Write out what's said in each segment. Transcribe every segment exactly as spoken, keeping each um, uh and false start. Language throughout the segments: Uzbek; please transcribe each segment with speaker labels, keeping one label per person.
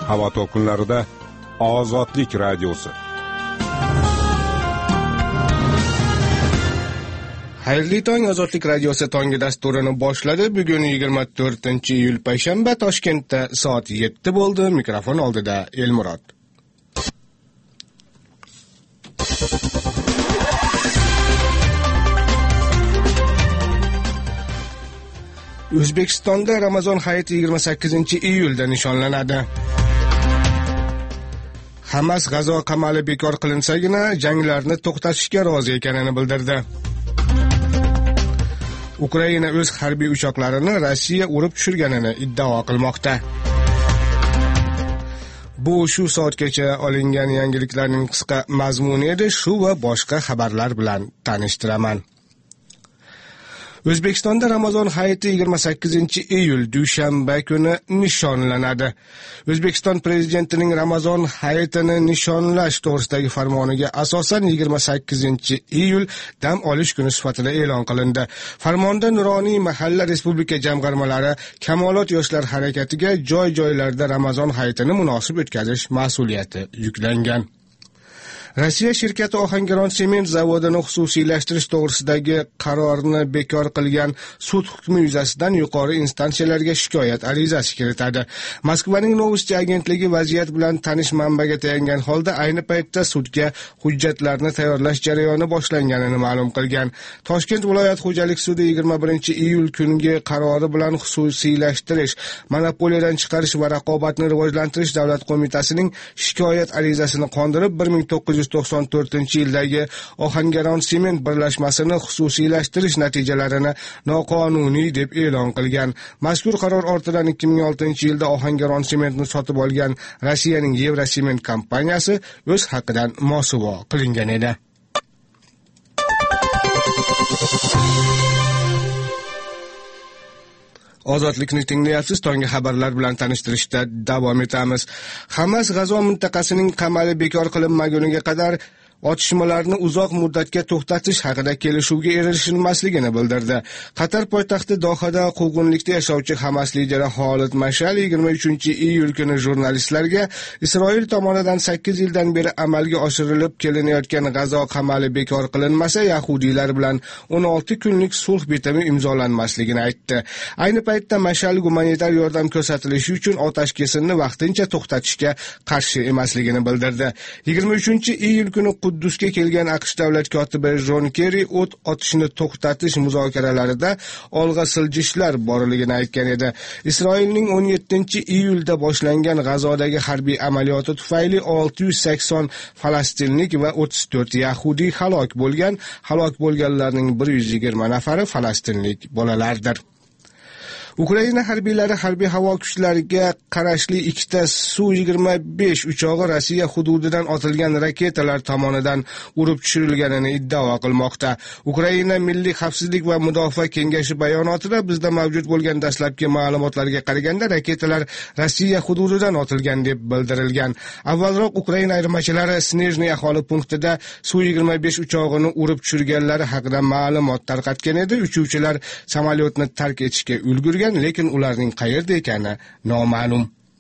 Speaker 1: Havo to'lqinlarida Ozodlik radiosi.
Speaker 2: Xayrli tong, Ozodlik radiosi tongi dasturini boshladi. Bugun yigirma to'rtinchi iyul payshanba, Toshkentda soat yetti bo'ldi. Mikrofon oldida Elmurod. O'zbekistonda Ramazon hayiti yigirma sakkizinchi iyulda nishonlanadi. Hamas G'azo qamali bekor qilinsagina janglarni to'xtatishga rozi ekanini bildirdi. Ukraina o'z harbiy uchoqlarini Rossiya urib tushirganini iddao qilmoqda. Bu shu soatgacha olingan yangiliklarning qisqa mazmuni edi. Shu va boshqa xabarlar bilan tanishtiraman. O'zbekistonda Ramazon hayiti yigirma sakkizinchi iyul dushanba kuni nishonlanadi. O'zbekiston prezidentining Ramazon hayitini nishonlash to'g'risidagi farmoniga asosan yigirma sakkizinchi iyul dam olish kuni sifatida e'lon qilindi. Farmonda nuroniy mahalla respublika jamg'armalari Kamolot yoshlar harakatiga joy-joylarda Ramazon hayitini munosib o'tkazish mas'uliyati yuklangan. Rossiya shirkati Ohangaron sement zavodini xususiylashtirish to'g'risidagi qarorni bekor qilgan sud hukmi yuzasidan yuqori instansiyalarga shikoyat arizasi kiritadi. Moskvaning Novosti agentligi vaziyat bilan tanish manbaga tayangan holda ayni paytda sudga hujjatlarni tayyorlash jarayoni boshlanganini ma'lum qilgan. Toshkent viloyat xo'jalik sudi yigirma birinchi iyul kungi qarori bilan xususiylashtirish, monopoliyadan chiqarish va raqobatni rivojlantirish davlat qo'mitasining shikoyat arizasini qondirib bir ming to'qqiz yuz to'qson to'rtinchi yildagi Ohangaron sement birlashmasini xususiylashtirish natijalarini noqonuniy deb e'lon qilgan. Mazkur qaror ortidan ikki ming oltinchi yilda Ohangaron sementni sotib olgan Rossiyaning Yevrosement kompaniyasi o'z haqidan mosuvo qilingan edi. Ozodlikni tinglayapsiz. Tongi xabarlar bilan tanishtirishda davom etamiz. Hamas G'azo mintaqasining qamali bekor qilinmaguniga qadar otishmalarni uzoq muddatga to'xtatish haqida kelishuvga erishilmasligini bildirdi. Qatar poytaxti Dohada quvg'inlikda yashovchi Hamas lideri Xolid Mashal yigirma uchinchi iyul kuni jurnalistlarga Isroil tomonidan sakkiz yildan beri amalga oshirilib kelinayotgan G'azo qamali bekor qilinmasa, yahudiylar bilan o'n olti kunlik sulh bitimi imzolanmasligini aytdi. Ayni paytda Mashal gumanitar yordam ko'rsatilishi uchun otash-kesinni vaqtincha to'xtatishga qarshi emasligini bildirdi. yigirma uchinchi iyul kuni Quddusga kelgan AQSh davlat kotibi Jon Kerri o't otishni to'xtatish muzokaralarida olg'a siljishlar borligini aytgan edi. Isroilning o'n yettinchi iyulda boshlangan G'azodagi harbiy amaliyoti tufayli olti yuz sakson falastinlik va o'ttiz to'rt yahudiy halok bo'lgan. Halok bo'lganlarning bir yuz yigirma nafari falastinlik bolalardir. Ukraina harbiylari harbiy havo kuchlariga qarashli ikkita Su yigirma besh uchog'i Rossiya hududidan otilgan raketalar tomonidan urib tushirilganini iddao qilmoqda. Ukraina Milliy xavfsizlik va mudofaa kengashi bayonotida bizda mavjud bo'lgan dastlabki ma'lumotlarga qaraganda raketalar Rossiya hududidan otilgan deb bildirilgan. Avvalroq Ukraina ayirmachilari Snejniy aholi punktida Su yigirma besh uchog'ini urib tushirganlari haqida ma'lumot tarqatgan edi. Uchuvchilar samolyotni tark etishga ulgurgan, lekin ularning qayerda ekani noma'lum.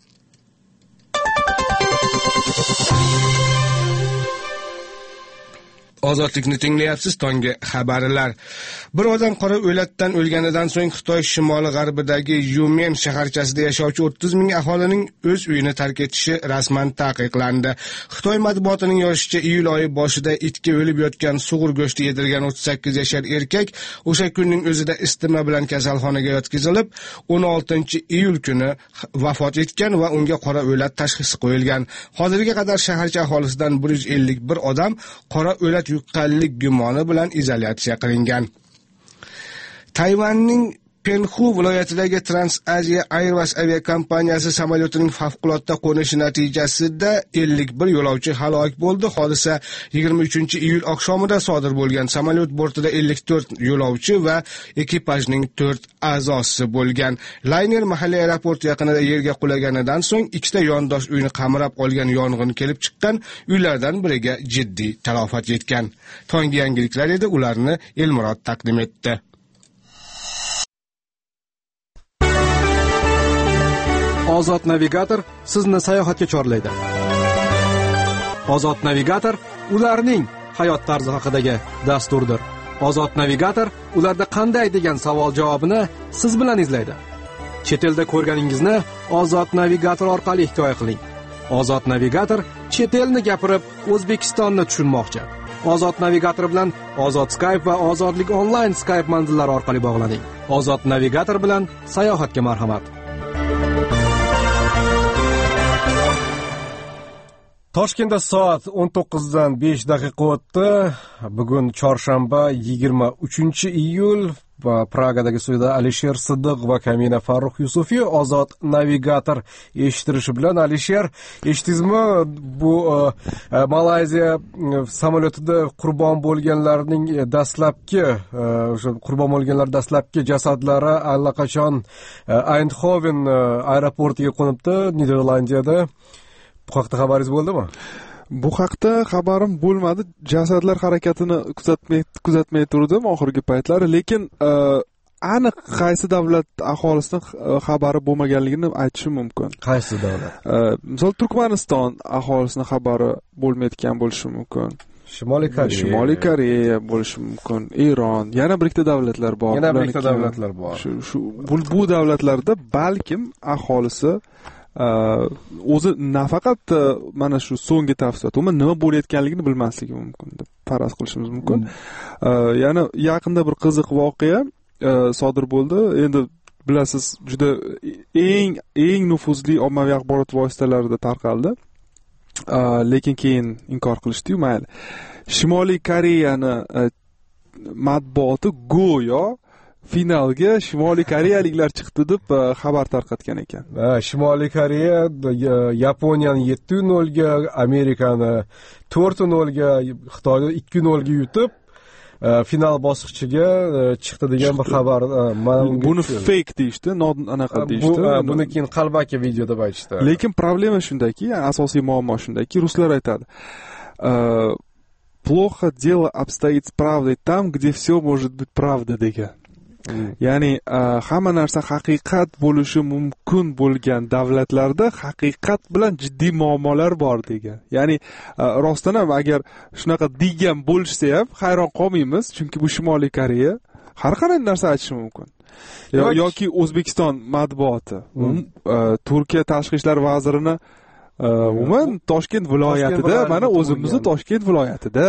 Speaker 2: Ozodlikni tinglayapsiz. Tongi xabarlar. Bir odam qora o'latdan o'lganidan so'ng Xitoy shimoli g'arbidagi Yumen shaharchasida yashovchi o'ttiz ming aholining o'z uyini tark etishi rasman taqiqlandi. Xitoy matbuotining yozishicha, iyul oyi boshida itga o'lib yotgan sug'ur go'shti yedirgan o'ttiz sakkiz yashar erkak o'sha kunning o'zida isitma bilan kasalxonaga yotqizilib, o'n oltinchi iyul kuni vafot etgan va unga qora o'lat tashxisi qo'yilgan. Hozirga qadar shaharcha aholisidan bir yuz ellik bir odam qora o'lat yuqqanlik gumoni bilan izolyatsiya qilingan. Tayvanning Penhu viloyatidagi Trans-Asia Airways aviakompaniyasi samolyotining favqulodda qo'nishi natijasida ellik bir yo'lovchi halok bo'ldi. Hodisa yigirma uchinchi iyul oqshomida sodir bo'lgan. Samolyot bortida ellik to'rt yo'lovchi va ekipajning to'rt a'zosi bo'lgan. Layner mahalliy aeroport yaqinida yerga qulaganidan so'ng ikkita yondosh uyni qamrab olgan yong'in kelib chiqqan. Uylardan biriga jiddiy talofat yetgan. Tongi yangiliklar edi, ularni Elmurod taqdim etdi.
Speaker 3: Ozod navigator sizni sayohatga chorlaydi. Ozod navigator ularning hayot tarzi haqidagi dasturdir. Ozod navigator ularda qanday degan savol javobini siz bilan izlaydi. Chet elda ko'rganingizni Ozod navigator orqali hikoya qiling. Ozod navigator chet elni gapirib O'zbekistonni tushunmoqchi. Ozod navigator bilan Ozod Skype va Ozodlik onlayn Skype manzillari orqali bog'laning. Ozod navigator bilan sayohatga marhamat. Toshkentda soat o'n to'qqizdan besh daqiqa o'tdi. Bugun chorshanba yigirma uchinchi iyul va Pragadagi studiyada Alisher Siddiq va Kamina Farruh Yusufiy Ozod navigator eshittirishi bilan. Alisher, eshitdingizmi? Bu uh, Malayziya samolyotida qurbon bo'lganlarning dastlabki o'sha uh, qurbon bo'lganlar dastlabki jasadlari allaqachon uh, Eindhoven uh, aeroportiga qo'nibdi, Niderlandiyada. Bu haqda xabaringiz bo'ldimi?
Speaker 4: Bu haqda xabarim bo'lmadi. Jasadlar harakatini kuzatmay kuzatmay turdim oxirgi paytlari, lekin uh, aniq qaysi davlat aholisining xabari bo'lmaganligini aytishim mumkin.
Speaker 3: Qaysi davlat?
Speaker 4: Uh, misol Turkmaniston aholisining xabari bo'lmayotgan bo'lishi mumkin.
Speaker 3: Shimoliy Koreya.
Speaker 4: Shimoliy Koreya bo'lishi mumkin. Eron, yana bir ikkita davlatlar bor.
Speaker 3: Yana bir ikkita davlatlar bor.
Speaker 4: Shu shu bu, bu davlatlarda balkim aholisi o'zi nafaqat mana shu so'nggi tafsilot, umuman nima bo'layotganligini bilmasligi mumkin deb faraz qilishimiz mumkin. Yana yaqinda bir qiziq voqea sodir bo'ldi. Endi bilasiz, juda eng eng nufuzli ommaviy axborot vositalarida tarqaldi. Lekin keyin inkor qilishdi-yu, mayli. Shimoliy Koreyani matbuoti go'yo finalga Shimoliy Koreyaliklar chiqdi deb xabar tarqatgan ekan.
Speaker 3: Ha, Shimoliy Koreya Yaponiyani yetti nol ga, Amerikani to'rt nol ga, Xitoyni ikki nol ga yutib final bosqichiga chiqdi degan bir xabar.
Speaker 4: Buni fake deyishdi, anaqa deyishdi.
Speaker 3: Buni keyin qalbaki video deb aytishdi.
Speaker 4: Lekin problema shundaki, asosiy muammo shundaki, ruslar aytadi. Плохо дело обстоит с правдой там, где все может быть правда degan. Ya'ni hamma narsa haqiqat bo'lishi mumkin bo'lgan davlatlarda haqiqat bilan jiddiy muammolar bor degan. Ya'ni rostdan ham agar shunaqa degan bo'lsa ham hayron qolmaymiz, chunki bu Shimoliy Koreya har qanday narsa aytishi mumkin. Yoki O'zbekiston matbuoti, Turkiya tashqi ishlar vazirini umuman Toshkent viloyatida, mana o'zimizni Toshkent viloyatida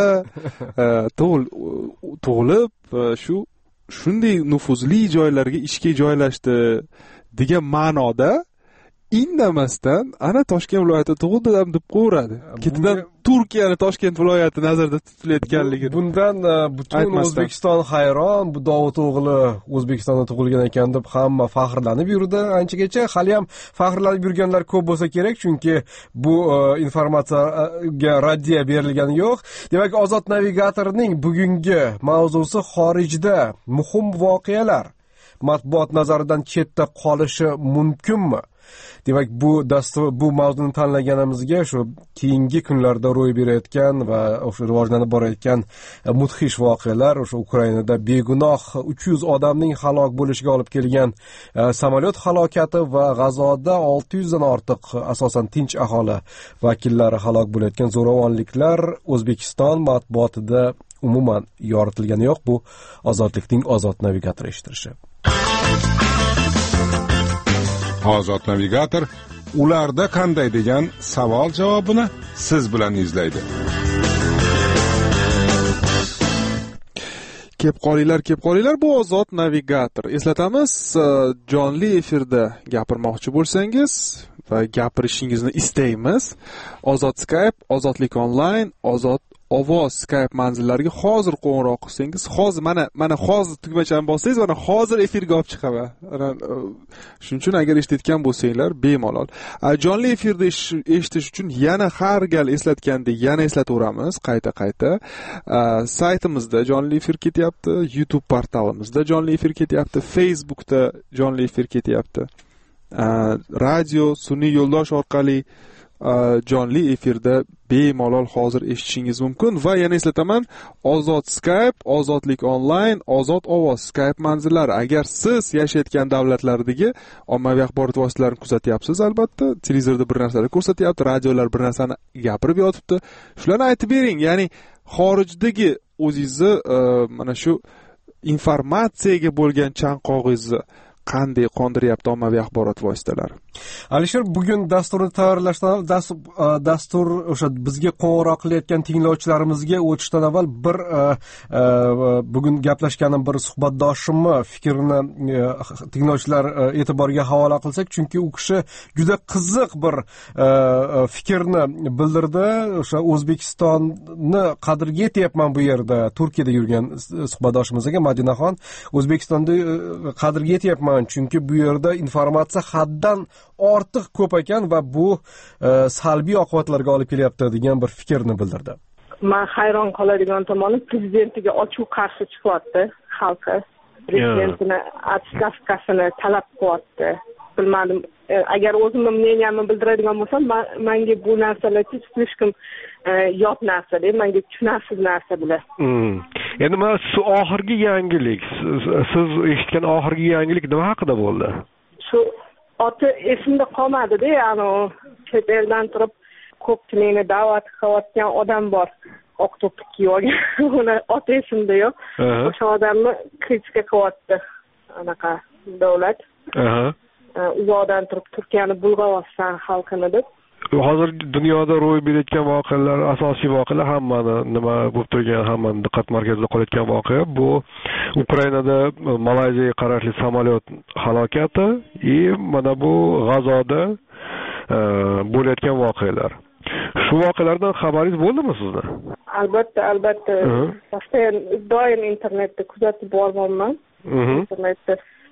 Speaker 4: tug'ilib shu shunday nufuzli joylarga ishga joylashdi degan ma'noda indamasdan ana Toshkent viloyatida tug'ildi deb qo'yadi. Ketidan Turkiyani Toshkent viloyati nazarda tutilayotganligi.
Speaker 3: Bundan butun O'zbekiston hayron, bu Dovud o'g'li O'zbekistonda tug'ilgan ekan deb hamma faxrlanib yurdi anchagacha. Hali ham faxrlanib yurganlar ko'p bo'lsa kerak, chunki bu informatsiyaga raddiya berilgani yo'q. Demak, Ozod navigatorning bugungi mavzusi xorijda muhim voqealar matbuot nazaridan chetda qolishi mumkinmi? Demak, bu dastur bu mavzuni tanlaganimizga shu keyingi kunlarda ro'y berayotgan va o'sha rivojlanib borayotgan mudhish voqealar, o'sha Ukrainada begunoh uch yuz odamning halok bo'lishiga olib kelgan samolyot halokati va G'azoda olti yuz dan ortiq asosan tinch aholi vakillari halok bo'layotgan zo'ravonliklar O'zbekiston matbuotida umuman yoritilgani yo'q. Bu Ozodlikning Ozod navigatori eshittirishi.
Speaker 1: Ozod navigator ularda qanday degan savol javobini siz bilan izlaydi.
Speaker 4: Kep qolinglar, kep qolinglar, bu Ozod navigator. Eslatamiz, jonli efirda gapirmoqchi bo'lsangiz va gapirishingizni istaymiz. Ozod Skype, Ozodlik onlayn, Ozod ovoz Skype manzillariga hozir qo'ng'iroq qilsangiz, hozir mana mana hozir tugmachani bossangiz, mana hozir efirga olib chiqaman. Shuning uchun agar eshitayotgan bo'lsanglar bemalol. Jonli efirda eshitish uchun yana har gal eslatgandek yana eslataveramiz, qayta-qayta. Saytimizda jonli efir ketyapti, YouTube portalimizda jonli efir ketyapti, Facebookda jonli efir ketyapti. Radio sun'iy yo'ldosh orqali jonli efirda bemalol hozir eshitishingiz mumkin. Va yana eslataman, Ozod Skype, Ozodlik onlayn, Ozod ovoz Skype manzillari. Agar siz yashayotgan davlatlardagi ommaviy axborot vositalarini kuzatyapsiz, albatta televizorda bir narsalar ko'rsatyapti, radiolar bir narsani gapirib yotibdi, shularni aytib bering. Ya'ni xorijdagi o'zingizni mana shu informatsiyaga bo'lgan chanqog'ingizni qanday qondiryapti ommaviy axborot vositalari?
Speaker 3: Alisher, bugun dasturni tayyorlashdan dastur, dastur o'sha bizga qo'ng'iroq qilayotgan tinglovchilarimizga o'tishdan avval bir bugun gaplashganim bir suhbatdoshimni fikrini tinglovchilar e'tiboriga havola qilsak, chunki u kishi juda qiziq bir fikrni bildirdi. O'sha O'zbekistonni qadriga yetyapman bu yerda, Turkiyada yurgan suhbatdoshimizga Madinaxon, O'zbekistonni qadriga yetyapman chunki bu yerda informatsiya haddan ortiq ko'p ekan va bu e, salbiy oqibatlarga olib kelyapti degan bir fikrni bildirdi.
Speaker 5: Men hayron qoladigan tomoni, prezidentiga ochiq qarshi chiqyapti xalqi. Prezidentini отставкасini talab qilyapti. Bilmadim, agar o'zimni мнениямni bildiradigan bo'lsam, menga bu narsalar слишком yot narsa-da, menga tushunarsiz narsa bular.
Speaker 6: Endi mana shu oxirgi yangilik, siz eshitgan oxirgi yangilik nima haqida bo'ldi?
Speaker 5: Shu oti esimda qolmadi-da, ya'ni chet eldan turib ko'pchilikni da'vat qilayotgan odam bor. Oq to'pik kiyib olgan. Uni oti esimda yo'q. O'sha odamni kritika qilyapti. Anaqa davlat. Aha. Uzoqdan turib Turkiyani bulg'ayotsan xalqini deb.
Speaker 6: Hozir dunyoda ro'y berayotgan voqealar, asosiy voqealar hammani nima bo'lib turgan, hammani diqqat markazida qolayotgan voqea bu Ukrainada Malayziyaga qarashli samolyot halokati va mana bu G'azoda bo'layotgan voqealar. Shu voqealardan xabaringiz bo'ldimi sizni?
Speaker 5: Albatta, albatta. Postoyan doim internetda kuzatib borganman. Internetda,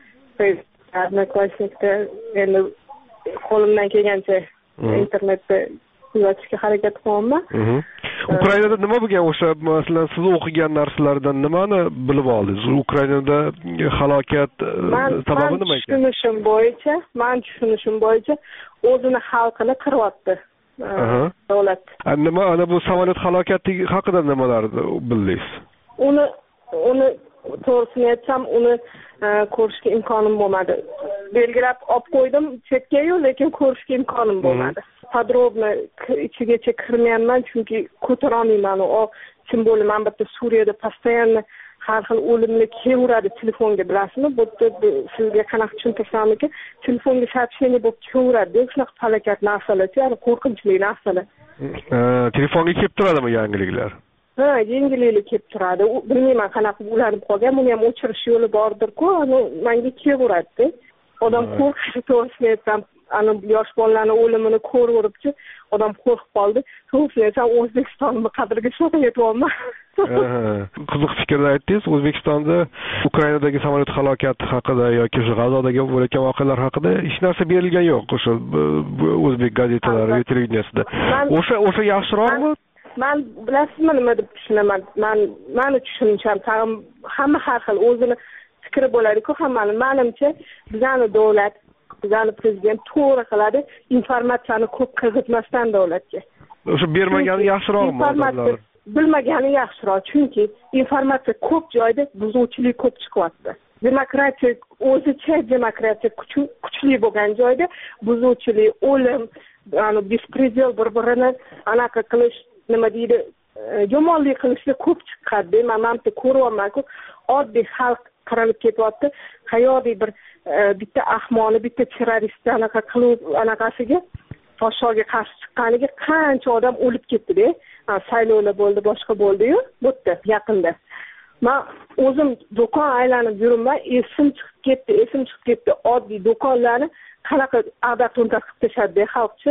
Speaker 5: Facebookda, endi qo'limdan kelgancha internetda kuzatishga harakat qilyapman.
Speaker 6: Ukrainada nima bo'lgan? O'sha masalan siz o'qigan narsalardan nimani bilib oldingiz? Ukrainada halokat sababi nima ekan?
Speaker 5: Tushunishim bo'yicha, men tushunishim bo'yicha o'zini xalqini qiryapti davlat.
Speaker 6: Nima, ana bu samolyot halokati haqida nimalar bildingiz?
Speaker 5: Uni uni to'g'risini aytsam, uni ko'rishga imkonim bo'lmadi. Belgilab olib qo'ydim chetga-yu, lekin ko'rishga imkonim bo'lmadi. Podrobno ichigacha kirmayman chunki ko'tara olmayman. O simvoli men bitta Suriyada постоянно har xil o'limli kelaveradi telefonga, bilasizmi? Bu sizga qanaqa tushuntirsamki, telefonga сообщение bo'lib kelaveradi. Shunaqa falokat narsalar, ya'ni qo'rqinchli narsalar.
Speaker 6: Telefonga kelib turadimi yangiliklar?
Speaker 5: Ha, yangiliklar kelib turadi. Bilmayman qanaqa ulanib qolgan, buni ham o'chirish yo'li bordir-ku, menga kelaveradi. Odam qo'rqishi to'g'risini aytsam, ana yosh bolalarning o'limini ko'rib-chi, odam qo'rqib qoldi. To'g'risini aytsam, O'zbekistonni qadriga shunaqa yetyapman.
Speaker 6: Qiziq fikrlar aytdingiz. O'zbekistonda Ukrainadagi samolyot halokati haqida yoki shu G'azodagi bo'layotgan voqealar haqida hech narsa berilgan yo'q o'sha o'zbek gazetalari, televideniyasida. O'sha o'sha yaxshiroqmi?
Speaker 5: Men bilasizmi nima deb tushunaman? Men meni tushuncham tag'in hamma har xil o'zini fikri bo'ladi-ku, hammani. Menimcha, bizning davlat, bizning prezident to'g'ri qiladi, informatsiyani ko'p kirgizmasdan davlatga.
Speaker 6: O'sha bermagani yaxshiroqmi odamlar?
Speaker 5: Bilmagani yaxshiroq, chunki informatsiya ko'p joyda buzuvchilik ko'p chiqyapti. Demokratiya o'zicha demokratiya kuchli bo'lgan joyda buzuvchilik, o'lim, ya'ni bespredel bir-birini anaqa qilish, nima deydi, yomonlik qilishga ko'p chiqadi. Men mamta ko'ryapman-ku, oddiy xalq qirilib ketyapti. Hayotiy bir bitta ahmoqni, bitta terroristni anaqa qilib, anaqasiga Toshshoga qarshi chiqqaniga qancha odam o'lib ketdi-da. Saylovlar bo'ldi, boshqa bo'ldi-yu, bo'tdi yaqinda. Men o'zim do'kon aylanib yuribman, esim chiqib ketdi, esim chiqib ketdi. Oddiy do'konlarni qanaqa ag'dar-to'ntar qilib tashadi xalqchi.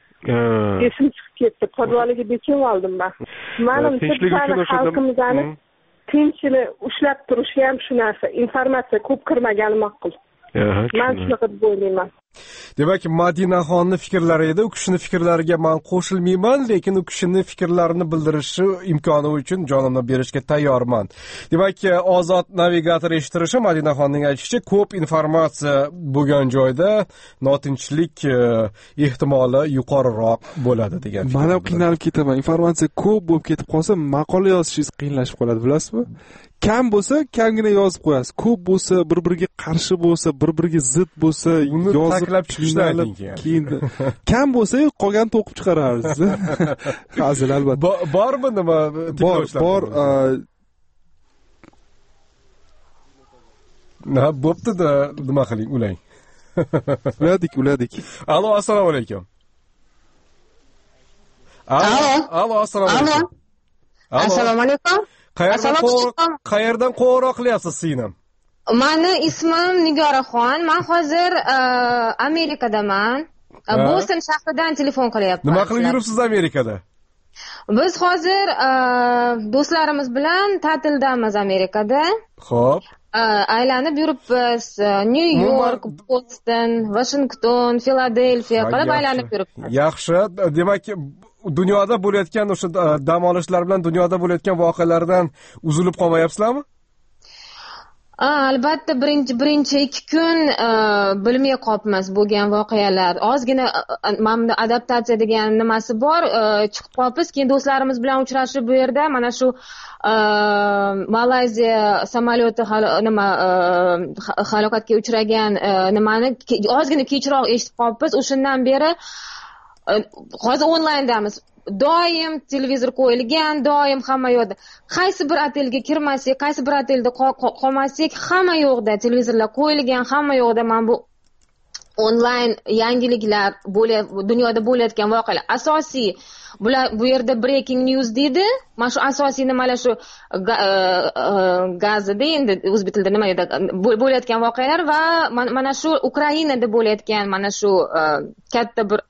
Speaker 5: Esim chiqib ketdi. Podvaliga bekib oldim men. Menimcha xalqimizni tinchini ushlab turishi ham shu narsa. Informatsiya ko'p kirmagani ma'qul. Men shunaqa deb o'ylayman.
Speaker 3: demak Madinaxonning fikrlari edi, u kishini fikrlariga men qo'shilmayman, lekin u kishini fikrlarini bildirishi imkoni uchun jonimni berishga tayyorman. demak Ozod navigator eshittirishi Madinaxonning aytishicha ko'p informatsiya bo'lgan joyda notinchlik ehtimoli yuqoriroq bo'ladi degan.
Speaker 4: Men ham qiynalib ketaman. Informatsiya ko'p bo'lib ketib qolsa, maqola yozishingiz qiyinlashib qoladi, bilasizmi? Kam bo'lsa, kamgina yozib qo'yasiz. Ko'p bo'lsa, bir-biriga qarshi bo'lsa, bir-biriga zid bo'lsa, yozib
Speaker 3: taklab chiqishdan
Speaker 4: keyin. Kam bo'lsa, qolgan to'qib chiqarasiz. Hazil albatta.
Speaker 3: Bormi nima?
Speaker 4: Bor, bor.
Speaker 3: Na, bo'pti-da, nima qiling, ulang.
Speaker 4: Uladik, uladik.
Speaker 3: Allo, assalomu alaykum. Allo, allo, assalomu alaykum.
Speaker 7: Assalomu alaykum.
Speaker 3: Qayerdan qo'ng'iroq qilyapsiz singlim?
Speaker 7: Meni ismim Nigoraxon. Men hozir Amerikadaman. Boston shahridan telefon qilyapman.
Speaker 3: Nima qilib yuribsiz Amerikada?
Speaker 7: Biz hozir do'stlarimiz bilan ta'tildamiz Amerikada.
Speaker 3: Xo'p.
Speaker 7: Aylanib yuribmiz. New York, Boston, Washington, Filadelfiya qilib aylanib yuribmiz.
Speaker 3: Yaxshi. Demak, dunyoda bo'layotgan o'sha dam olishlar bilan dunyoda bo'layotgan voqealardan uzilib qolmayapsizlarmi?
Speaker 7: Albatta, birinchi birinchi ikki kun bilmay qolibmiz bo'lgan voqealar. Ozgina mana adaptatsiya degan nimasi bor, chiqib qolibmiz. Keyin do'stlarimiz bilan uchrashib bu yerda mana shu Malayziya samolyoti nima halokatga uchragan nimani ozgina kechroq eshitib qolibmiz. O'shandan beri hozir onlayndamiz. Doim televizor qo'yilgan, doim hamma yoqda. Qaysi bir otelga kirmasak, qaysi bir otelda qolmasak, hamma yoqda televizorlar qo'yilgan, hamma yoqda mana bu onlayn yangiliklar dunyoda bo'layotgan voqealar. Asosiy bular bu yerda breaking news deydi. Mana shu asosiy nimalar shu gazida endi o'zbek tilida nima edi bo'layotgan voqealar va mana shu Ukrainada bo'layotgan mana shu katta bir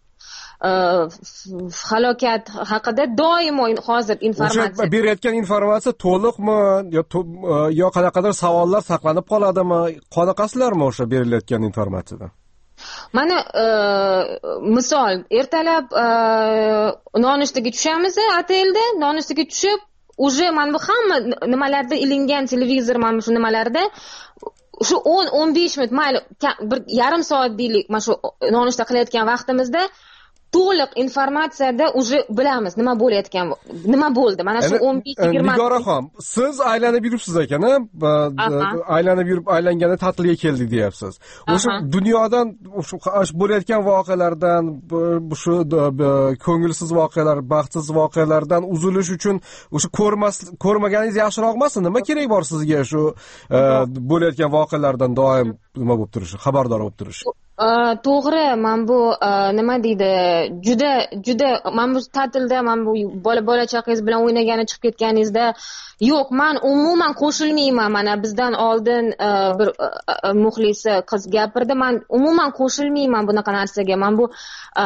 Speaker 7: halokat haqida doimo hozir informatsiya.
Speaker 3: O'sha berayotgan informatsiya to'liqmi yo qanaqadir savollar saqlanib qoladimi? Qoniqasizlarmi o'sha berilayotgan informatsiyadan?
Speaker 7: Mana misol, ertalab nonushtaga tushamiz otelda, nonushtaga tushib, uje mana bu hamma nimalarda ilingan televizor mana shu nimalarda shu o'n o'n besh minut, mayli bir yarim soat deylik, mana shu nonushta qilayotgan vaqtimizda to'liq informatsiyada uje bilamiz nima bo'layotgan, nima bo'ldi. Mana shu o'n besh yigirma
Speaker 3: Nigoraxon, siz aylanib yuribsiz ekan, aylanib yurib aylanganda ta'tilga keldik deyapsiz. O'sha dunyodan shu bo'layotgan voqealardan, shu ko'ngilsiz voqealar, baxtsiz voqealardan uzilish uchun o'sha ko'rmas ko'rmaganingiz yaxshiroq emasmi? Nima kerak bor sizga shu bo'layotgan voqealardan doim nima bo'lib turishi, xabardor bo'lib turish?
Speaker 7: To'g'ri, men bu nima deydi, juda juda men bu ta'tilda, men bu bola bola chaqangiz bilan o'ynagani chiqib ketganingizda yo'q, men umuman qo'shilmayman. Mana bizdan oldin bir muxlisi qiz gapirdi, men umuman qo'shilmayman bunaqa narsaga. Men bu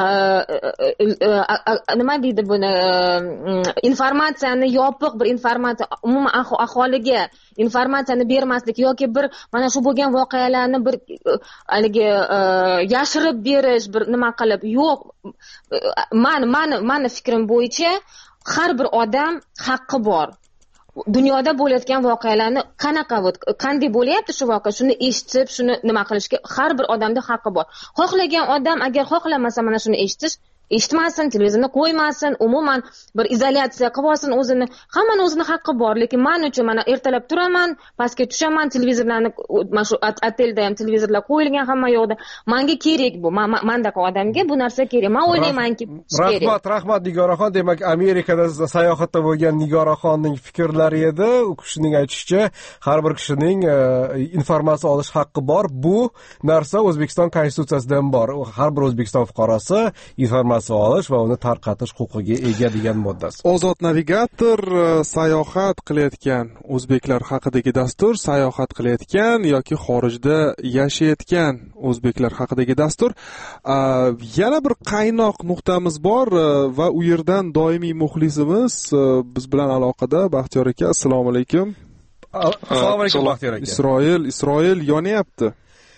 Speaker 7: nima deydi buni informatsiyani yopiq bir informatsiya umuman aholiga informatsiyani bermaslik yoki bir mana shu bo'lgan voqealarni bir haligi yashirib berish, bir nima qilib yo'q. Men men meni fikrim bo'yicha har bir odam haqqi bor. Dunyoda bo'layotgan voqealarni qanaqa qanday bo'lyapti shu voqea, shuni eshitib, shuni nima qilishga har bir odamda haqqi bor. Xohlagan odam agar xohlamasa mana shuni eshitish, eshitmasin, televizorni qo'ymasin, umuman bir izolyatsiya qilib olsin o'zini. Hammani o'zini haqqi bor, lekin men uchun mana ertalab turaman, pastga tushaman, televizorlarni mana shu otelda ham televizorlar qo'yilgan hamma yoqda. Menga kerak bu, mendaqa odamga bu narsa kerak. Men o'ylaymanki, kerak.
Speaker 3: Rahmat, rahmat Nigoraxon. Demak, Amerikada sayohatda bo'lgan Nigoraxonning fikrlari edi. U kishining aytishicha, har bir kishining informatsiya olish haqqi bor. Bu narsa O'zbekiston konstitutsiyasidan bor. Har bir O'zbekiston fuqarosi informatsiya olish va uni tarqatish huquqiga ega degan moddasi.
Speaker 4: Ozod navigator sayohat qilayotgan o'zbeklar haqidagi dastur, sayohat qilayotgan yoki xorijda yashayotgan o'zbeklar haqidagi dastur. Yana bir qaynoq nuqtamiz bor va u yerdan doimiy muxlisimiz biz bilan aloqada. Baxtiyor aka, assalomu alaykum.
Speaker 3: Assalomu alaykum Baxtiyor aka.
Speaker 4: Isroil, Isroil yonyapti.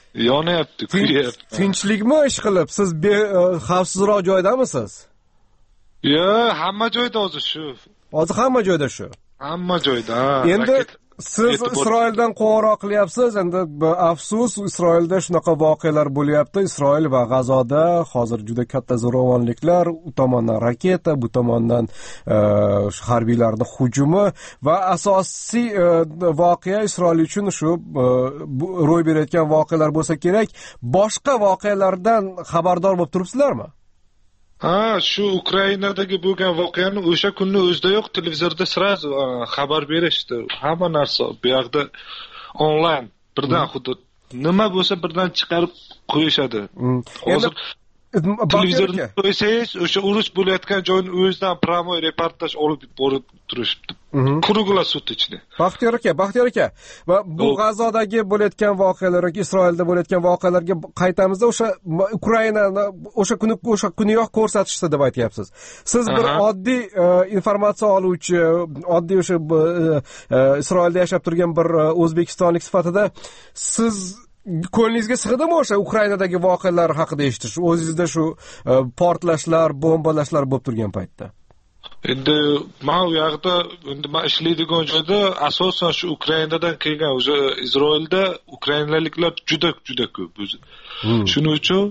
Speaker 8: yonyapti, kuyapti.
Speaker 3: Tinchlikmi ish qilib, siz xavfsizroq joydamisiz?
Speaker 8: Yo'q, hamma joyda hozir shu.
Speaker 3: Hozir hamma joyda shu.
Speaker 8: Hamma joyda.
Speaker 3: Endi siz Isroildan qo'ng'iroq qilyapsiz. Endi afsus, Isroilda shunaqa voqealar bo'lyapti. Isroil va G'azoda hozir juda katta zo'ravonliklar, u tomondan raketa, bu tomondan harbiylarning hujumi va asosiy voqea Isroil uchun shu ro'y berayotgan voqealar bo'lsa kerak. Boshqa voqealardan xabardor bo'lib turibsizlarmi?
Speaker 8: Ha, shu Ukrainadagi bo'lgan voqeani o'sha kunni o'zidayoq televizorda sразу xabar berishdi. Hamma narsa bu yerda onlayn birdan xuddi nima bo'lsa birdan chiqarib qo'yishadi. Hozir televizorni qo'ysangiz, o'sha urush bo'layotgan joyning o'zidan pramo reportaj olib borib turishibdi. Quruqlar sut ichdi.
Speaker 3: Baxtiyor aka, Baxtiyor aka, va bu G'azodagi bo'layotgan voqealar yoki Isroilda bo'layotgan voqealarga qaytamizda o'sha Ukrainani o'sha kuni o'sha kuniyoq ko'rsatishdi deb aytyapsiz. Siz bir oddiy informatsiya oluvchi, oddiy o'sha Isroilda yashab turgan bir o'zbekistonlik sifatida siz ko'nglingizga sig'dimi o'sha Ukrainadagi voqealar haqida eshitish, o'zingizda shu portlashlar, bombalashlar bo'lib turgan paytda?
Speaker 8: Endi men u yerda, endi men ishlaydigan joyda asosan shu Ukrainadan kelgan, o'sha Isroilda ukrainaliklar juda juda ko'p o'zi. Shuning uchun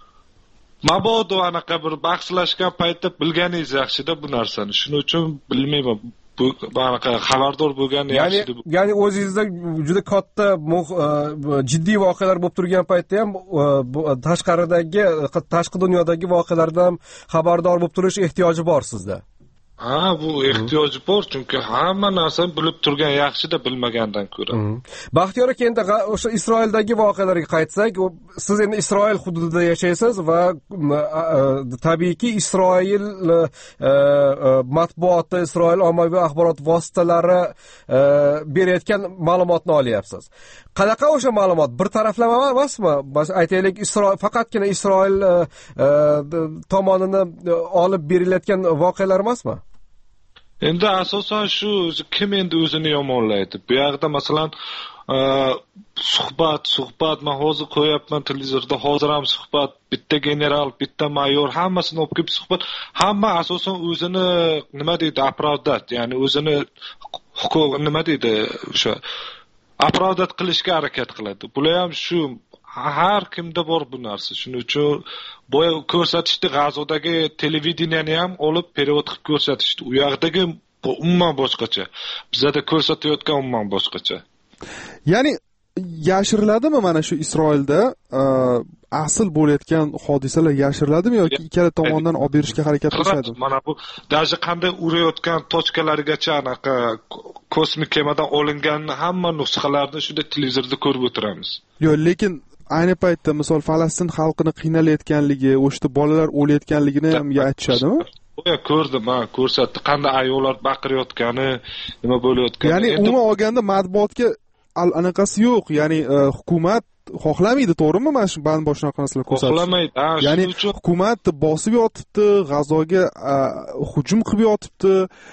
Speaker 8: mabodo anaqa bir bahslashgan paytda bilganingiz yaxshida bu narsani. Shuning uchun bilmayman. Bu anaqa xabardor bo'lgan yaxshi deb.
Speaker 3: Ya'ni o'zingizda juda katta jiddiy voqealar bo'lib turgan paytda ham tashqaridagi, tashqi dunyodagi voqealardan xabardor bo'lib turish ehtiyoji bor sizda.
Speaker 8: Ha, bu ehtiyoji bor, chunki hamma narsani bilib turgan yaxshida bilmagandan ko'ra.
Speaker 3: Baxtiyor aka, endi o'sha Isroildagi voqealarga qaytsak, siz endi Isroil hududida yashaysiz va tabiiyki Isroil matbuoti, Isroil ommaviy axborot vositalari berayotgan ma'lumotni olyapsiz. Qanaqa o'sha ma'lumot? Bir taraflama emasmi? Aytaylik, Isroil faqatgina Isroil tomonini olib berilayotgan voqealar emasmi?
Speaker 8: Endi asosan shu kim endi o'zini yomonlaydi. Bu yerda masalan suhbat, suhbat men hozir qo'yapman televizorda, hozir ham suhbat, bitta general, bitta mayor, hammasini olib kelib suhbat, hamma asosan o'zini nima deydi, opravdat, ya'ni o'zini huquq nima deydi, o'sha opravdat qilishga harakat qiladi. Bular ham shu har kimda bor bu narsa. Shuning uchun boya ko'rsatishdi, G'azodagi televideniyani ham olib perevod qilib ko'rsatishdi. U yoqdagi umuman boshqacha. Bizda ko'rsatayotgan umuman boshqacha.
Speaker 4: Ya'ni yashiriladimi mana shu Isroilda asl bo'layotgan hodisalar yashiriladimi yoki ikkala tomondan olib berishga harakat qilishadi?
Speaker 8: Mana bu даже qanday urayotgan tochkalargacha anaqa kosmik kemadan olingan hamma nusxalarni shunda televizorda ko'rib o'tiramiz.
Speaker 4: Yo'q, lekin ayni paytda misol Falastin xalqini qiynalayotganligi, o'shda bolalar o'layotganligini ham aytishadimi?
Speaker 8: O'ya ko'rdim, ha, ko'rsatdi. Qanday ayollar baqirayotgani, nima bo'layotgani.
Speaker 4: Ya'ni umuman olganda matbuotga anaqasi yo'q. Ya'ni hukumat xohlamaydi, to'g'rimi? Mana shu band boshqa narsalar ko'rsatish.
Speaker 8: Xohlamaydi.
Speaker 4: Ya'ni hukumat bosib yotibdi, G'azoga hujum qilib yotibdi.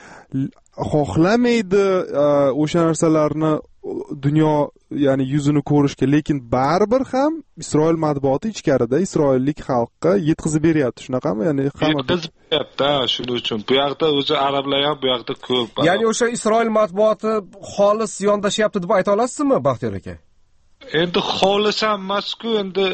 Speaker 4: Xohlamaydi o'sha narsalarni dunyo, ya'ni yuzini ko'rishga, lekin baribir ham Isroil matbuoti ichkarida Isroillik xalqqa yetkazib beryapti, shunaqami? Ya'ni hamma
Speaker 8: yetkazib beryapti, shuning uchun. Bu yoqda o'zi arablar ham bu yoqda ko'p.
Speaker 3: Ya'ni o'sha Isroil matbuoti xolis yondashyapti deb ayta olasizmi, Baxtiyor aka?
Speaker 8: Endi xolis ham emas-ku, endi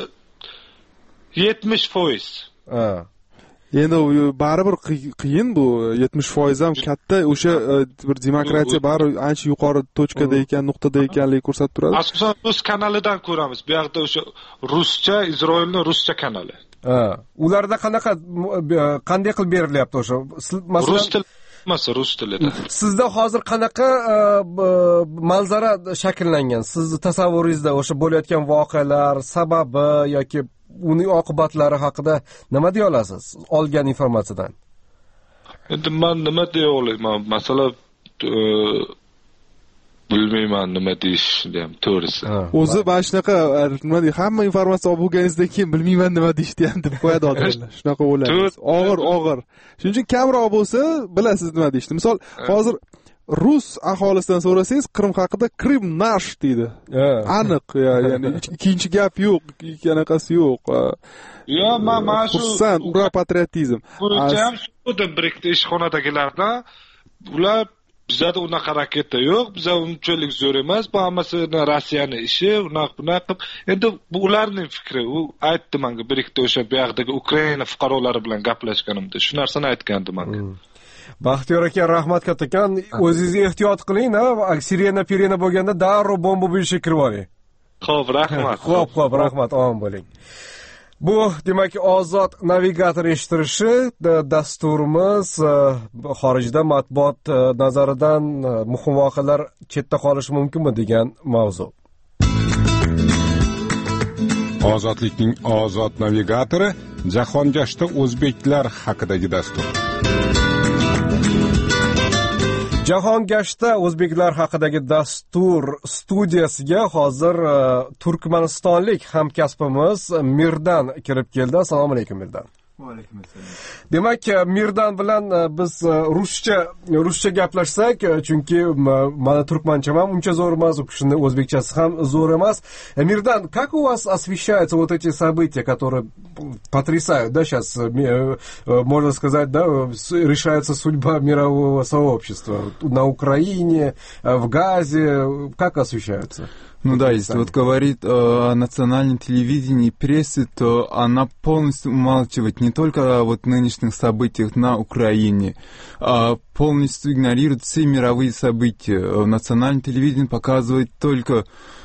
Speaker 8: yetmish foiz.
Speaker 3: Ha.
Speaker 4: Endi baribir qiyin bu, yetmish foiz ham katta, o'sha bir demokratiya bari ancha yuqori tochkada ekan, nuqtada ekanligi ko'rsatib turadi.
Speaker 8: Asosan rus kanalidan ko'ramiz. Bu yoqda o'sha ruscha, Isroilning ruscha kanali.
Speaker 3: Ha, ularda qanaqa qanday qilib berilyapti o'sha?
Speaker 8: Masalan, rus tili emas, rus tilida.
Speaker 3: Sizda hozir qanaqa manzara shakllangan? Sizning tasavvuringizda o'sha bo'layotgan voqealar sababi yoki uning oqibatlari haqida nima deya olasiz olgan informatsiyadan?
Speaker 8: Endi men nima deya olaman? Masalan, bilmayman nima deyishni ham to'g'risi.
Speaker 4: O'zi mana shunaqa nima deydi, hamma informatsiya olib bo'lganingizdan keyin bilmayman nima deyishni ham deb qo'yadi odamlar. Shunaqa o'ylaymiz. Og'ir, og'ir. Shuning uchun kamroq bo'lsa, bilasiz nima deyishni. Misol, hozir rus aholisidan so'rasangiz Qrim haqida Krim nash deydi. Aniq, ya'ni ikkinchi gap yo'q, qanaqasi yo'q.
Speaker 8: Yo, men mana shu
Speaker 4: xursand, ura patriotizm.
Speaker 8: Bo'yicha ham shu birikta ishxonadagilarda ular bizada unaqa raketa yo'q, biza unchalik zo'r emas, bu hammasi Rossiyani ishi, unaqa bunaqa. Endi bu ularning fikri. U aytdi menga birikta o'sha bu yoqdagi Ukraina fuqarolari bilan gaplashganimda shu narsani aytgandi menga.
Speaker 3: Baxtiyor aka, rahmat kattakon. O'zingiz ehtiyot qiling, sirena pirena bo'lganda darrov bomba bo'yicha kirib oling.
Speaker 8: Xo'p, rahmat.
Speaker 3: Xo'p, xo'p, rahmat, omon bo'ling. Bu, demak, Ozod navigator eshittirishi dasturimiz xorijda matbuot nazaridan muhim voqealar chetda qolishi mumkinmi degan mavzu.
Speaker 1: Ozodlikning Ozod navigatori jahongashta o'zbeklar haqidagi dastur.
Speaker 3: Jahongashta o'zbeklar haqidagi dastur studiyasiga hozir turkmanistonlik hamkasbimiz Mirdan kirib keldi. Assalomu alaykum, Mirdan.
Speaker 9: Va alaykum assalom.
Speaker 3: Demak, Mirdan bilan biz ruscha ruscha gaplashsak, chunki mana turkmancham ham uncha zo'r emas, u kishining o'zbekchasi ham zo'r emas. Mirdan, как у вас освещаются вот эти события, которые потрясают, да, сейчас, можно сказать, да, решается судьба мирового сообщества на Украине, в Газе, как освещаются?
Speaker 9: Ну да, если вот говорить о национальном телевидении и прессе, то она полностью умалчивает не только о вот нынешних событиях на Украине, а полностью игнорирует все мировые события. Национальное телевидение показывает только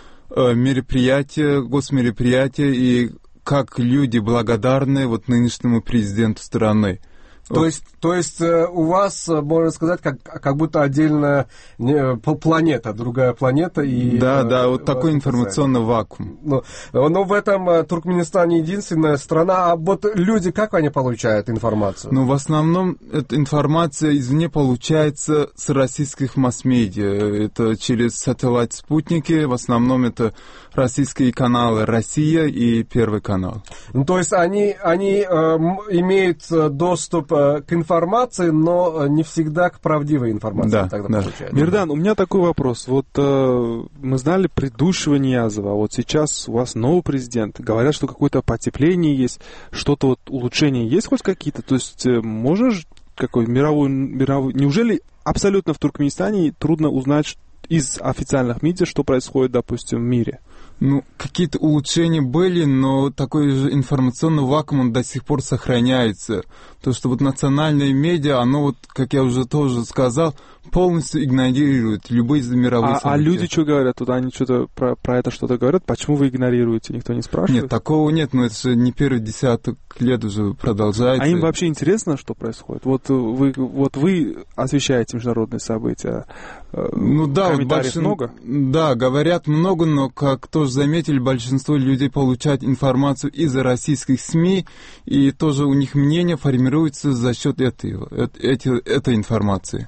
Speaker 9: мероприятия, госмероприятия и как люди благодарны вот нынешнему президенту страны.
Speaker 3: То есть, то есть у вас, можно сказать, как, как будто отдельная планета, другая планета. И,
Speaker 9: да, да, вот такой информационный вакуум.
Speaker 3: Но, но в этом Туркменистан единственная страна. А вот люди, как они получают информацию?
Speaker 9: Ну, в основном эта информация извне получается с российских масс-медиа. Это через сателлайт-спутники, в основном это российские каналы «Россия» и «Первый канал».
Speaker 3: Ну, то есть они, они э, имеют доступ к информации, но не всегда к правдивой информации.
Speaker 9: Да,
Speaker 3: тогда
Speaker 9: да.
Speaker 3: получается.
Speaker 4: Мирдан, у меня такой вопрос. Вот э, мы знали предыдущего Ниязова, а вот сейчас у вас новый президент. Говорят, что какое-то потепление есть, что-то вот улучшение есть хоть какие-то? То есть э, можешь какой мировой, мировой... Неужели абсолютно в Туркменистане трудно узнать из официальных медиа, что происходит, допустим, в мире?
Speaker 9: Ну, какие-то улучшения были, но такой же информационный вакуум он до сих пор сохраняется. То, что вот национальные медиа, оно вот, как я уже тоже сказал, полностью игнорирует любые мировые
Speaker 4: а,
Speaker 9: события.
Speaker 4: А люди что говорят? Тут они что-то про, про это что-то говорят? Почему вы игнорируете? Никто не спрашивает?
Speaker 9: Нет, такого нет, но это же не первый десяток лет уже продолжается.
Speaker 4: А им вообще интересно, что происходит? Вот вы, вот вы освещаете международные события.
Speaker 9: Ну да, вот большин... много? Да, говорят много, но как тоже заметили, большинство людей получают информацию из российских СМИ, и тоже у них мнение формируется за счет этого, этой, этой информации.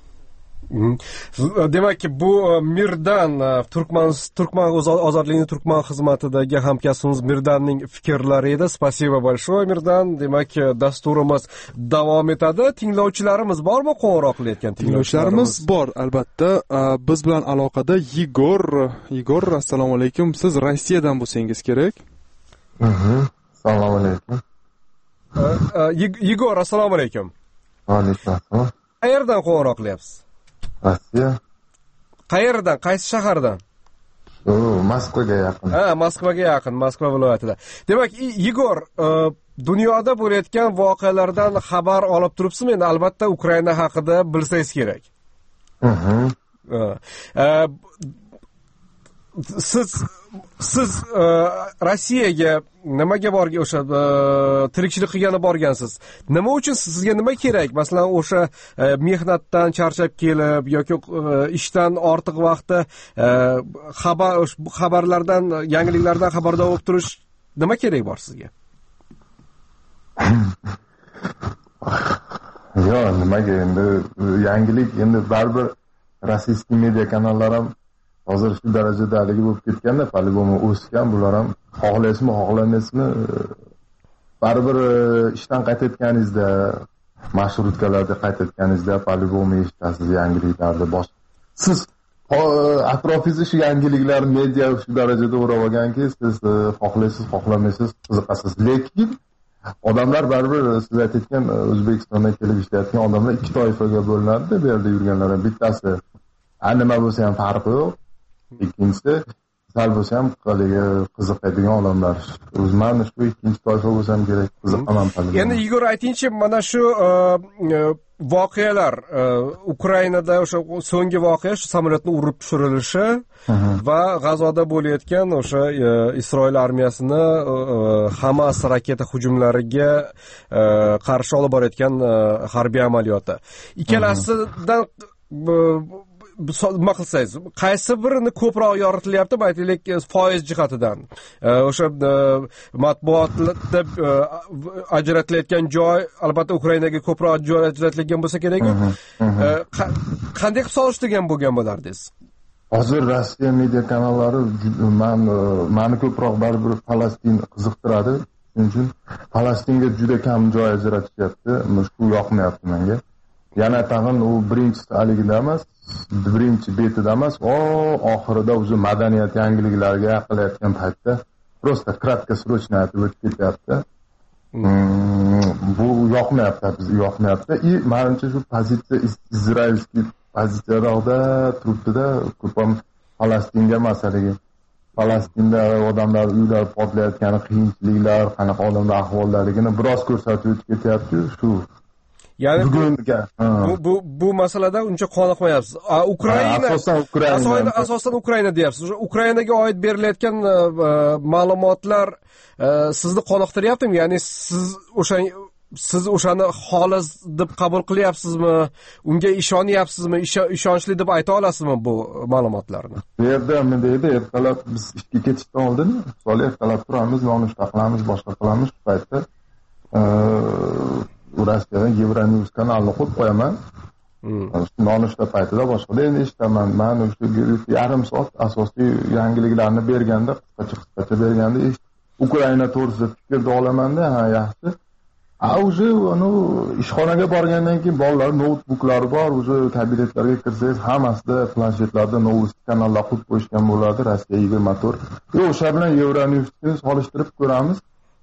Speaker 3: Demak, bu Mirdan Turkman Turkman ozodlikning Turkman xizmatidagi hamkasbimiz Mirdanning fikrlari edi. Spasibo большое, Mirdan. Demak, dasturimiz davom etadi. Tinglovchilarimiz bormi qo'ng'iroq qilayotgan
Speaker 4: tinglovchilarimiz? Bor, albatta. Biz bilan aloqada Yegor. Yegor, assalomu alaykum. Siz Rossiyadan bo'lsangiz kerak.
Speaker 10: Assalomu alaykum.
Speaker 3: Yegor, assalomu alaykum.
Speaker 10: Va alaykum assalom.
Speaker 3: Qayerdan qo'ng'iroq qilyapsiz?
Speaker 10: Rossiya.
Speaker 3: Qayerdan? Qaysi shahardan?
Speaker 10: O, Moskvaga yaqin.
Speaker 3: Ha, Moskvaga yaqin, Moskva viloyatida. Demak, Yegor, dunyoda bo'layotgan voqealardan xabar olib turibsizmi? Endi albatta Ukraina haqida bilsangiz kerak.
Speaker 10: Mhm.
Speaker 3: Siz siz Rossiyaga nimaga borgan, o'sha tirikchilik qilgani borgansiz? Nima uchun sizga nima kerak? Masalan, o'sha mehnatdan charchab kelib yoki ishdan ortiq vaqtda xabar xabarlardan, yangiliklardan xabardor bo'lib turish nima kerak bor sizga?
Speaker 10: Yo, nimaga endi yangilik, endi baribir rossiy media kanallar ham hozir shu darajada haligi bo'lib ketganda, poligomi o'sgan, bular ham xohlaysizmi, xohlamaysizmi, baribir ishdan qaytayotganingizda marshrutkalarda qaytayotganingizda по-любому eshitasiz yangiliklarni. bosh siz atrofingizda shu yangiliklar media shu darajada o'rab olganki, siz xohlaysiz xohlamaysiz qiziqasiz. Lekin odamlar baribir siz aytgan O'zbekistondan kelib ishlayotgan odamlar ikki toifaga bo'linadi. Bu yerda yurganlar bittasi nima bo'lsa ham farqi yo'q. Ikkinchisi sal bo'lsa ham qiziqadigan odamlar. O'zman shu ikkinchi toifa bo'lsam kerak, qiziqaman.
Speaker 3: Endi Igor aytingchi, mana shu voqealar Ukrainada o'sha so'nggi voqea shu samolyotning urib tushirilishi va G'azoda bo'layotgan o'sha Isroil armiyasini Hamas raketa hujumlariga qarshi olib borayotgan harbiy amaliyoti. Ikkalasidan nima qilsangiz, qaysi birini ko'proq yoritilyapti, aytaylik, foiz jihatidan? O'sha matbuotda ajratilayotgan joy, albatta Ukrainaga ko'proq joy ajratilgan bo'lsa kerak. Qanday qilib solishtirgan bo'lgan bo'lardingiz?
Speaker 10: Hozir Rossiya media kanallari men meni ko'proq baribir Falastin qiziqtiradi. Shuning uchun Falastinga juda kam joy ajratishyapti. Shu yoqmayapti menga. Yana tag'in u birinchi haligida emas, birinchi betida emas, o oxirida o'zi madaniyat yangiliklariga qilayotgan paytda просто краткосрочно aytib o'tib ketyapti. Bu yoqmayapti, bizga yoqmayapti. И menimcha shu pozitsiya izraelskiy pozitsiyalarda turibdi-da, ko'pam Falastinga masalaga. Falastinda odamlar uylari portlayotgani, qiyinchiliklar, qanaqa odamlar ahvollarligini biroz ko'rsatib o'tib ketyapti. Shu
Speaker 3: ya'ni bu bu bu masalada uncha qoniqmayapsiz. Ukraina asosan Ukraina asosan Ukraina deyapsiz. Ukrainaga oid berilayotgan ma'lumotlar sizni qoniqtiryaptimi? Ya'ni siz o'sha siz o'shani xolis deb qabul qilyapsizmi? Unga ishonyapsizmi? Ishonchli deb ayta olasizmi bu ma'lumotlarni?
Speaker 10: Bu yerda nima deydi? Ertalab biz ishga ketishdan oldin, misol ertalab turamiz, nonushta qilamiz, boshqa qilamiz. Shu paytda Rossiyadan Euronews kanalini qo'yib qo'yaman. Nonushta paytida boshqada endi eshitaman. Men o'sha yarim soat asosiy yangiliklarni berganda, qisqacha-qisqacha berganda Ukraina to'g'risida fikrni olamanda, ha, yaxshi. A o'zi uni ishxonaga borgandan keyin bolalar noutbuklari bor, o'zi kabinetlarga kirsangiz hammasida planshetlarda novost kanallar qo'yib qo'yishgan bo'ladi, Rossiya yigirma to'rt. Yo, o'sha bilan Euronewsni solishtirib ko'ramiz.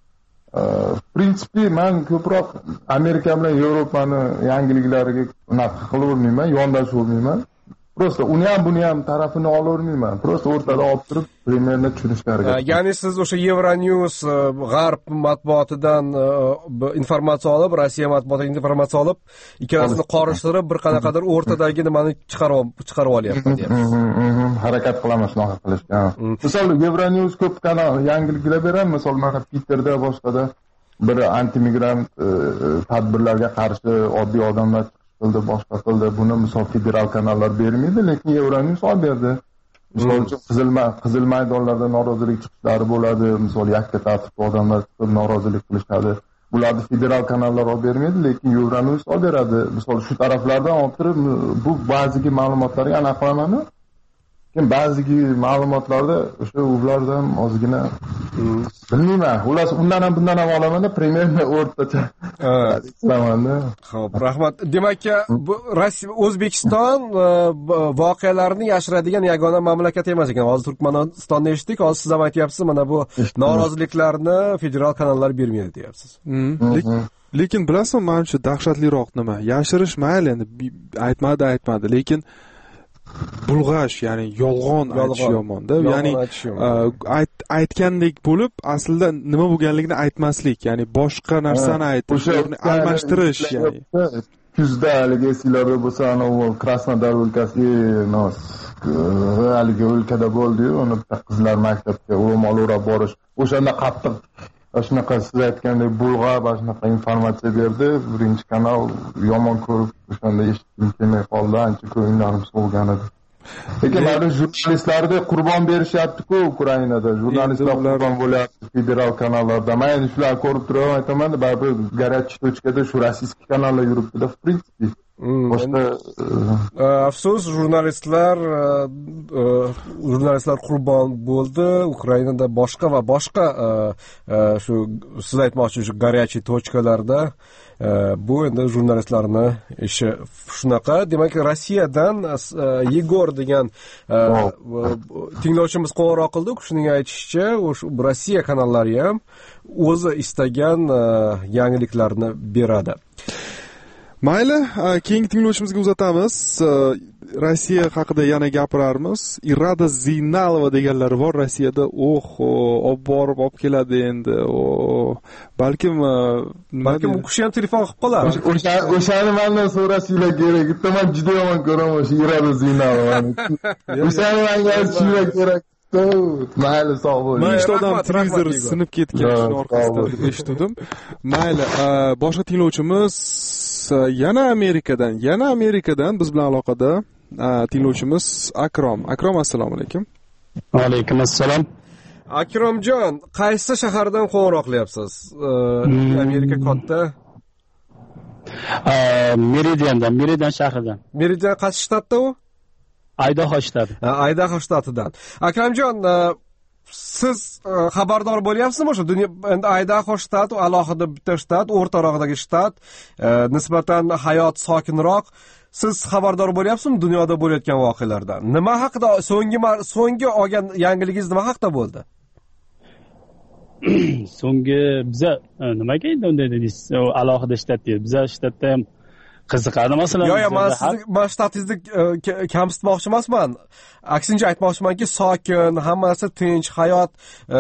Speaker 10: В принципе, men ko'proq Amerika bilan Yevropani yangiliklariga unaqa qilavermayman, yondashavermayman. Просто uni ham buni ham tarafini olavermayman. Просто o'rtada olib turib, primerni tushunishga harakat qilaman.
Speaker 3: Ya'ni siz o'sha Euronews g'arb matbuotidan informatsiya olib, Rossiya matbuotidan informatsiya olib, ikkalasini qorishtirib, bir qanaqadir o'rtadagi nimani chiqarib chiqarib olyapman deyapsiz.
Speaker 10: Harakat qilaman shunaqa qilishga. Misol Euronews ko'p kanal yangiliklar beradi, misol mana Twitterda boshqada bir anti-migrant tadbirlarga qarshi oddiy odamlar qildi, boshqa qildi. Buni misol federal kanallar bermaydi, lekin Euronews olib berdi. Misol uchun Qizil Qizil maydonlarda norozilik chiqishlari bo'ladi, misol yakka tartibda odamlar chiqib norozilik qilishadi. Bularni federal kanallar olib bermaydi, lekin Euronews olib beradi. Misol shu taraflardan olib turib, bu ba'zi ma'lumotlarga aniqlaman. Lekin ba'zi ma'lumotlarda o'sha ulardan ozgina bilmayman. Xullas undan ham bundan ham olamanda primerni o'rtacha. Qilamanda.
Speaker 3: Xo'p, rahmat. Demak, bu Rossiya O'zbekiston voqealarini yashiradigan yagona mamlakat emas ekan. Hozir Turkmanistonni eshitdik, hozir siz ham aytyapsiz, mana bu noroziliklarni federal kanallar bermaydi deyapsiz.
Speaker 4: Lekin bilasizmi, menimcha dahshatliroq nima? Yashirish mayli, endi aytmadi, aytmadi, lekin bulg'ash, ya'ni yolg'on aytish yomon-da. Ya'ni aytgandek bo'lib, aslida nima bo'lganligini aytmaslik, ya'ni boshqa narsani aytish, almashtirish, ya'ni.
Speaker 10: Kuzda haligi esinglarda bo'lsa, ana u Krasnodar o'lkasi, haligi o'lkada bo'ldi-yu, uni qizlar maktabga ro'mol o'rab borish, o'shanda qattiq shunaqa siz aytgandek bulg'ab, shunaqa informatsiya berdi. Birinchi kanal yomon ko'rib, o'shanda eshitdim kelmay qoldi, ancha ko'nglarim so'g'gan edi. Lekin mana jurnalistlarga qurbon berishyapti-ku Ukrainada. Jurnalistlar qurbon bo'lyapti federal kanallarda. Men endi shularni ko'rib turaman, aytaman, baribir горячий точкада shu rossiyskiy kanallar yuribdi-da, в принципе. boshqa
Speaker 3: afsus, jurnalistlar jurnalistlar qurbon bo'ldi. Ukrainada boshqa va boshqa shu siz aytmoqchi shu горячий точкаlarda bu endi jurnalistlarni ishi shunaqa. Demak, Rossiyadan Yegor degan tinglovchimiz qo'ng'iroq qildi. Shuning aytishicha, o'sha Rossiya kanallari ham o'zi istagan yangiliklarni beradi.
Speaker 4: Mayli, keyingi tinglovchimizga uzatamiz. Rossiya haqida yana gapirarmiz. Irada Zinalova deganlar bor Rossiyada. Oho, olib borib olib keladi endi. Balkim
Speaker 3: balkim u kishi ham telefon qilib qolar.
Speaker 10: O'sha o'shani mendan so'rashinglar kerak. Bitta men juda yomon ko'raman o'sha Irada Zinalovani. O'shani menga aytishinglar kerak. Mayli, sog' bo'ling.
Speaker 4: Nechta odam televizor sinib ketgan shuni orqasida deb eshitdim. Mayli, boshqa tinglovchimiz yana Amerikadan, yana Amerikadan biz bilan aloqada tinglovchimiz Akrom. Akrom, assalomu alaykum.
Speaker 11: Va alaykum assalom.
Speaker 3: Akromjon, qaysi shahardan qo'ng'iroq qilyapsiz? Amerika katta.
Speaker 11: Meridiandan, Meridian shahridan.
Speaker 3: Meridian qaysi shtatda u?
Speaker 11: Idaho shtati.
Speaker 3: Idaho shtatidan. Akramjon, siz xabardor bo'lyapsizmi o'sha dunyo endi Idaho shtat alohida bitta shtat, o'rtarog'dagi shtat, nisbatan hayot sokinroq. Siz xabardor bo'lyapsizmi dunyoda bo'layotgan voqealardan? Nima haqida so'nggi so'nggi olgan yangilingiz nima haqida bo'ldi?
Speaker 11: So'nggi biza nimaga endi unday dedingiz? Alohida shtat deydi. Biza shtatda ham qiziqadi masalan.
Speaker 3: Yo'q, yo'q, men sizni men shtatingizni kamsitmoqchi emasman. Aksincha aytmoqchimanki, sokin, hamma narsa tinch, hayot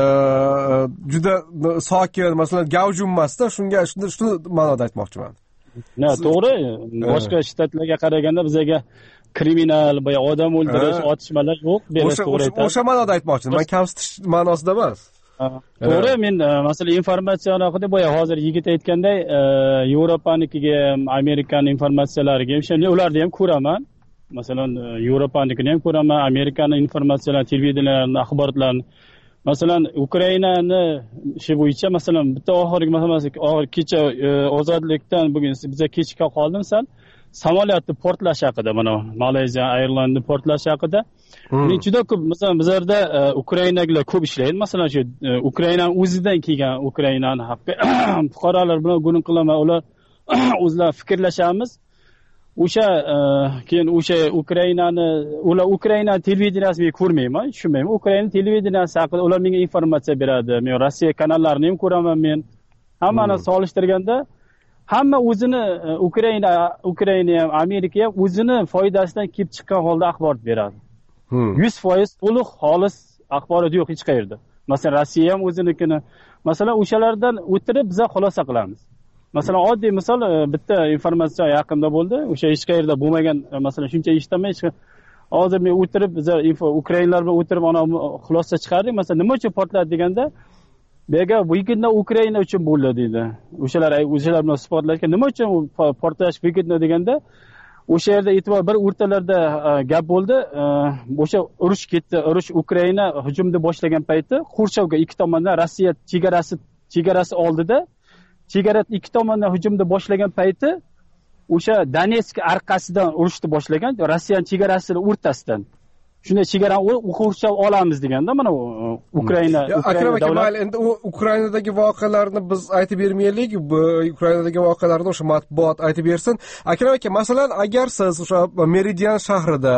Speaker 3: juda sokin, masalan, gavjum emasda, shunga shuni ma'noda aytmoqchiman.
Speaker 11: Na, to'g'ri. Boshqa shtatlarga qaraganda bizaga kriminal, boya odam o'ldirish, otishmalar yo'q.
Speaker 3: O'sha o'sha ma'noda aytmoqchiman. Men kamsitish ma'nosida emas.
Speaker 11: To'g'ri, men masalan informatsiyani haqida boya hozir yigit aytganday, Yevropanikiga ham, Amerikaning informatsiyalariga ham, o'shani ularni ham ko'raman. Masalan, Yevropanikini ham ko'raman, Amerikaning informatsiyalari, televideniyalarini, axborotlarini. Masalan, Ukrainani ishi bo'yicha masalan bitta oxirgi masalan kecha ozodlikdan bugun biza kechga qoldim sal. Samolyotni portlash haqida, mana Malayziya Airlines'ni portlash haqida. Men juda ko'p, masalan, bizlarda Ukrainaliklar ko'p ishlaydi. Masalan, shu Ukrainaning o'zidan kelgan Ukrainaning haqqi fuqarolar bilan gunoh qilaman, ular o'zlari fikrlashamiz. O'sha keyin o'sha Ukrainani, ular Ukraina televideniyasini ko'rmayman, tushunmayman. Ukraina televideniyasi haqida ular menga informatsiya beradi. Men Rossiya kanallarini ham ko'raman men. Hammani solishtirganda hamma o'zini Ukraina, Ukraina ham, Amerika ham o'zini foydasidan kelib chiqqan holda axborot beradi. yuz foiz to'liq xolis axborot yo'q hech qayerda. Masalan, Rossiya ham o'zinikini, masalan, o'shalardan o'tirib biz xulosa qilamiz. Masalan, oddiy misol bitta informatsiya yaqinda bo'ldi. O'sha hech qayerda bo'lmagan, masalan, shuncha eshitmay, hozir men o'tirib biz info Ukrainalar bilan o'tirib ana xulosa chiqardik. Masalan, nima uchun portladi deganda, Bega Vigidna Ukraina uchun bo'ldi deydi. O'shalar o'shalar bilan suhbatlashgan, nima uchun portlash Vigidna deganda, o'sha yerda e'tibor bir o'rtalarda gap bo'ldi. O'sha urush ketdi, urush Ukraina hujumni boshlagan payti Xurshovga ikki tomondan Rossiya chegarasi chegarasi oldida chegara ikki tomondan hujumni boshlagan payti o'sha Donetsk orqasidan urushni boshlagan, Rossiyaning chegarasining o'rtasidan. Shunday chegarani Xurshov olamiz deganda, mana Ukraina
Speaker 3: Akram aka, mayli, endi u Ukrainadagi voqealarni biz aytib bermaylik, Ukrainadagi voqealarni o'sha matbuot aytib bersin. Akram aka, masalan, agar siz o'sha Meridian shahrida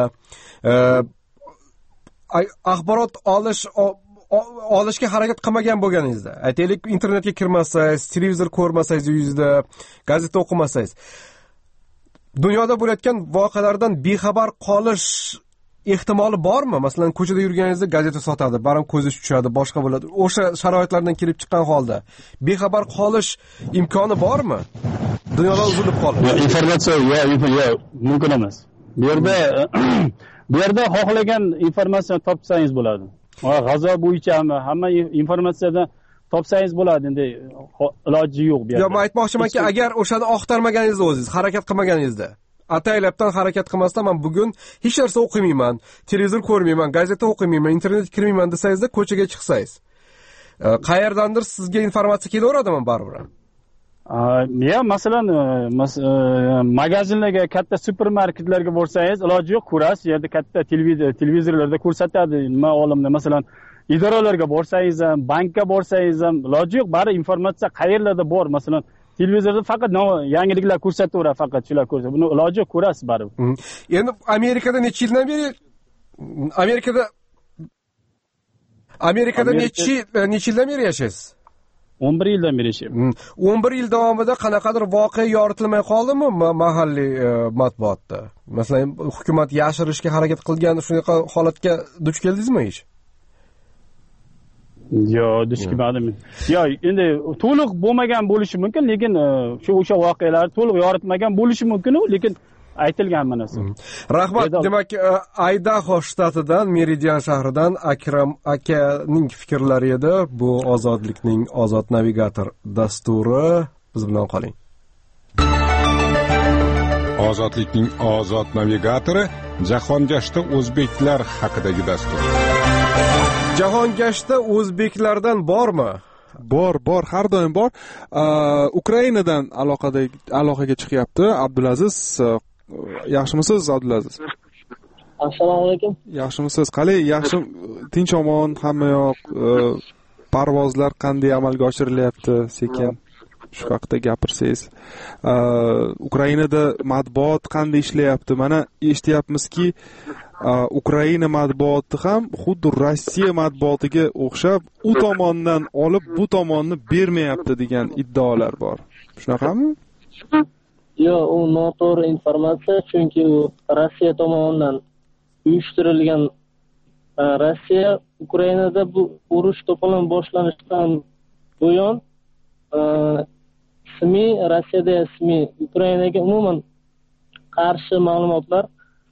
Speaker 3: axborot olish olishga harakat qilmagan bo'lganingizda, aytaylik, internetga kirmasangiz, televizor ko'rmasangiz, yuzda gazeta o'qimasangiz, dunyoda bo'layotgan voqealardan bexabar qolish ehtimoli bormi? Masalan, ko'chada yurganingizda gazeta sotadi, baram ko'zingiz tushadi, boshqa bo'ladi. O'sha sharoitlardan kelib chiqqan holda bexabar qolish imkoni bormi? Dunyodan uzilib qolish.
Speaker 11: Informatsiya yo'q, yo'q, mumkin emas. Bu yerda bu yerda xohlagan informatsiyani topsangiz bo'ladi. G'azo bo'yicha hamma informatsiyadan topsangiz bo'ladi, endi iloji yo'q bu yerda.
Speaker 3: Yo'q, men aytmoqchimanki, agar o'shani oqtarmaganingizda, o'zingiz harakat qilmaganingizda, ataylabdan harakat qilmasdan men bugun hech narsa o'qimayman, televizor ko'rmayman, gazeta o'qimayman, internetga kirmayman desangizda, ko'chaga chiqsangiz, qayerdandir sizga informatsiya kelaveradimi baribir?
Speaker 11: Ya masalan magazinlarga, katta supermarketlarga borsangiz, iloji yo'q ko'rasiz, u yerda katta televizorlarda ko'rsatadi nima olimni. Masalan, idoralarga borsangiz ham, bankka borsangiz ham iloji yo'q, bari informatsiya qayerlarda bor. Masalan, televizorda faqat yangiliklar ko'rsataveradi, faqat shular ko'rsatadi. Buni iloji yo'q, ko'rasiz baribir.
Speaker 3: Endi Amerikada necha yildan beri Amerikada Amerikada necha necha yildan beri yashaysiz?
Speaker 11: o'n bir yildan beri yashayapman.
Speaker 3: o'n bir yil davomida qanaqadir voqea yoritilmay qoldimi mahalliy matbuotda? Masalan, hukumat yashirishga harakat qilgan shunaqa holatga duch keldingizmi hech?
Speaker 11: Yo'q, duch kelmadim. Yo'q, endi to'liq bo'lmagan bo'lishi mumkin, lekin shu o'sha voqealar to'liq yoritmagan bo'lishi mumkin, lekin aytilgan mana shu.
Speaker 3: Rahmat. Demak, Aydaho shtatidan, Meridian shahridan Akram akaning fikrlari edi. Bu Ozodlikning Ozod navigator dasturi. Biz bilan qoling.
Speaker 1: Ozodlikning Ozod navigatori jahongashta o'zbeklar haqidagi dastur.
Speaker 3: Jahongashta o'zbeklardan bormi?
Speaker 4: Bor, bor, har doim bor. Ukrainadan aloqada aloqaga chiqyapti Abdulaziz. Yaxshimisiz Abdulaziz?
Speaker 12: Assalomu alaykum.
Speaker 4: Yaxshimisiz? Qalay, yaxshi, tinch omon, hamma yoq, parvozlar qanday amalga oshirilyapti sekin? Shu haqida gapirsangiz. Ukrainada matbuot qanday ishlayapti? Mana eshityapmizki, Ukraina matbuoti ham xuddi Rossiya matbuotiga o'xshab, u tomondan olib bu tomonni bermayapti degan iddaolar bor. Shunaqami?
Speaker 12: Yo'q, u noto'g'ri informatsiya, chunki u Rossiya tomonidan uyushtirilgan. Rossiya Ukrainada bu urush to'polon boshlanishidan buyon SMI, Rossiyada SMI Ukrainaga umuman qarshi ma'lumotlar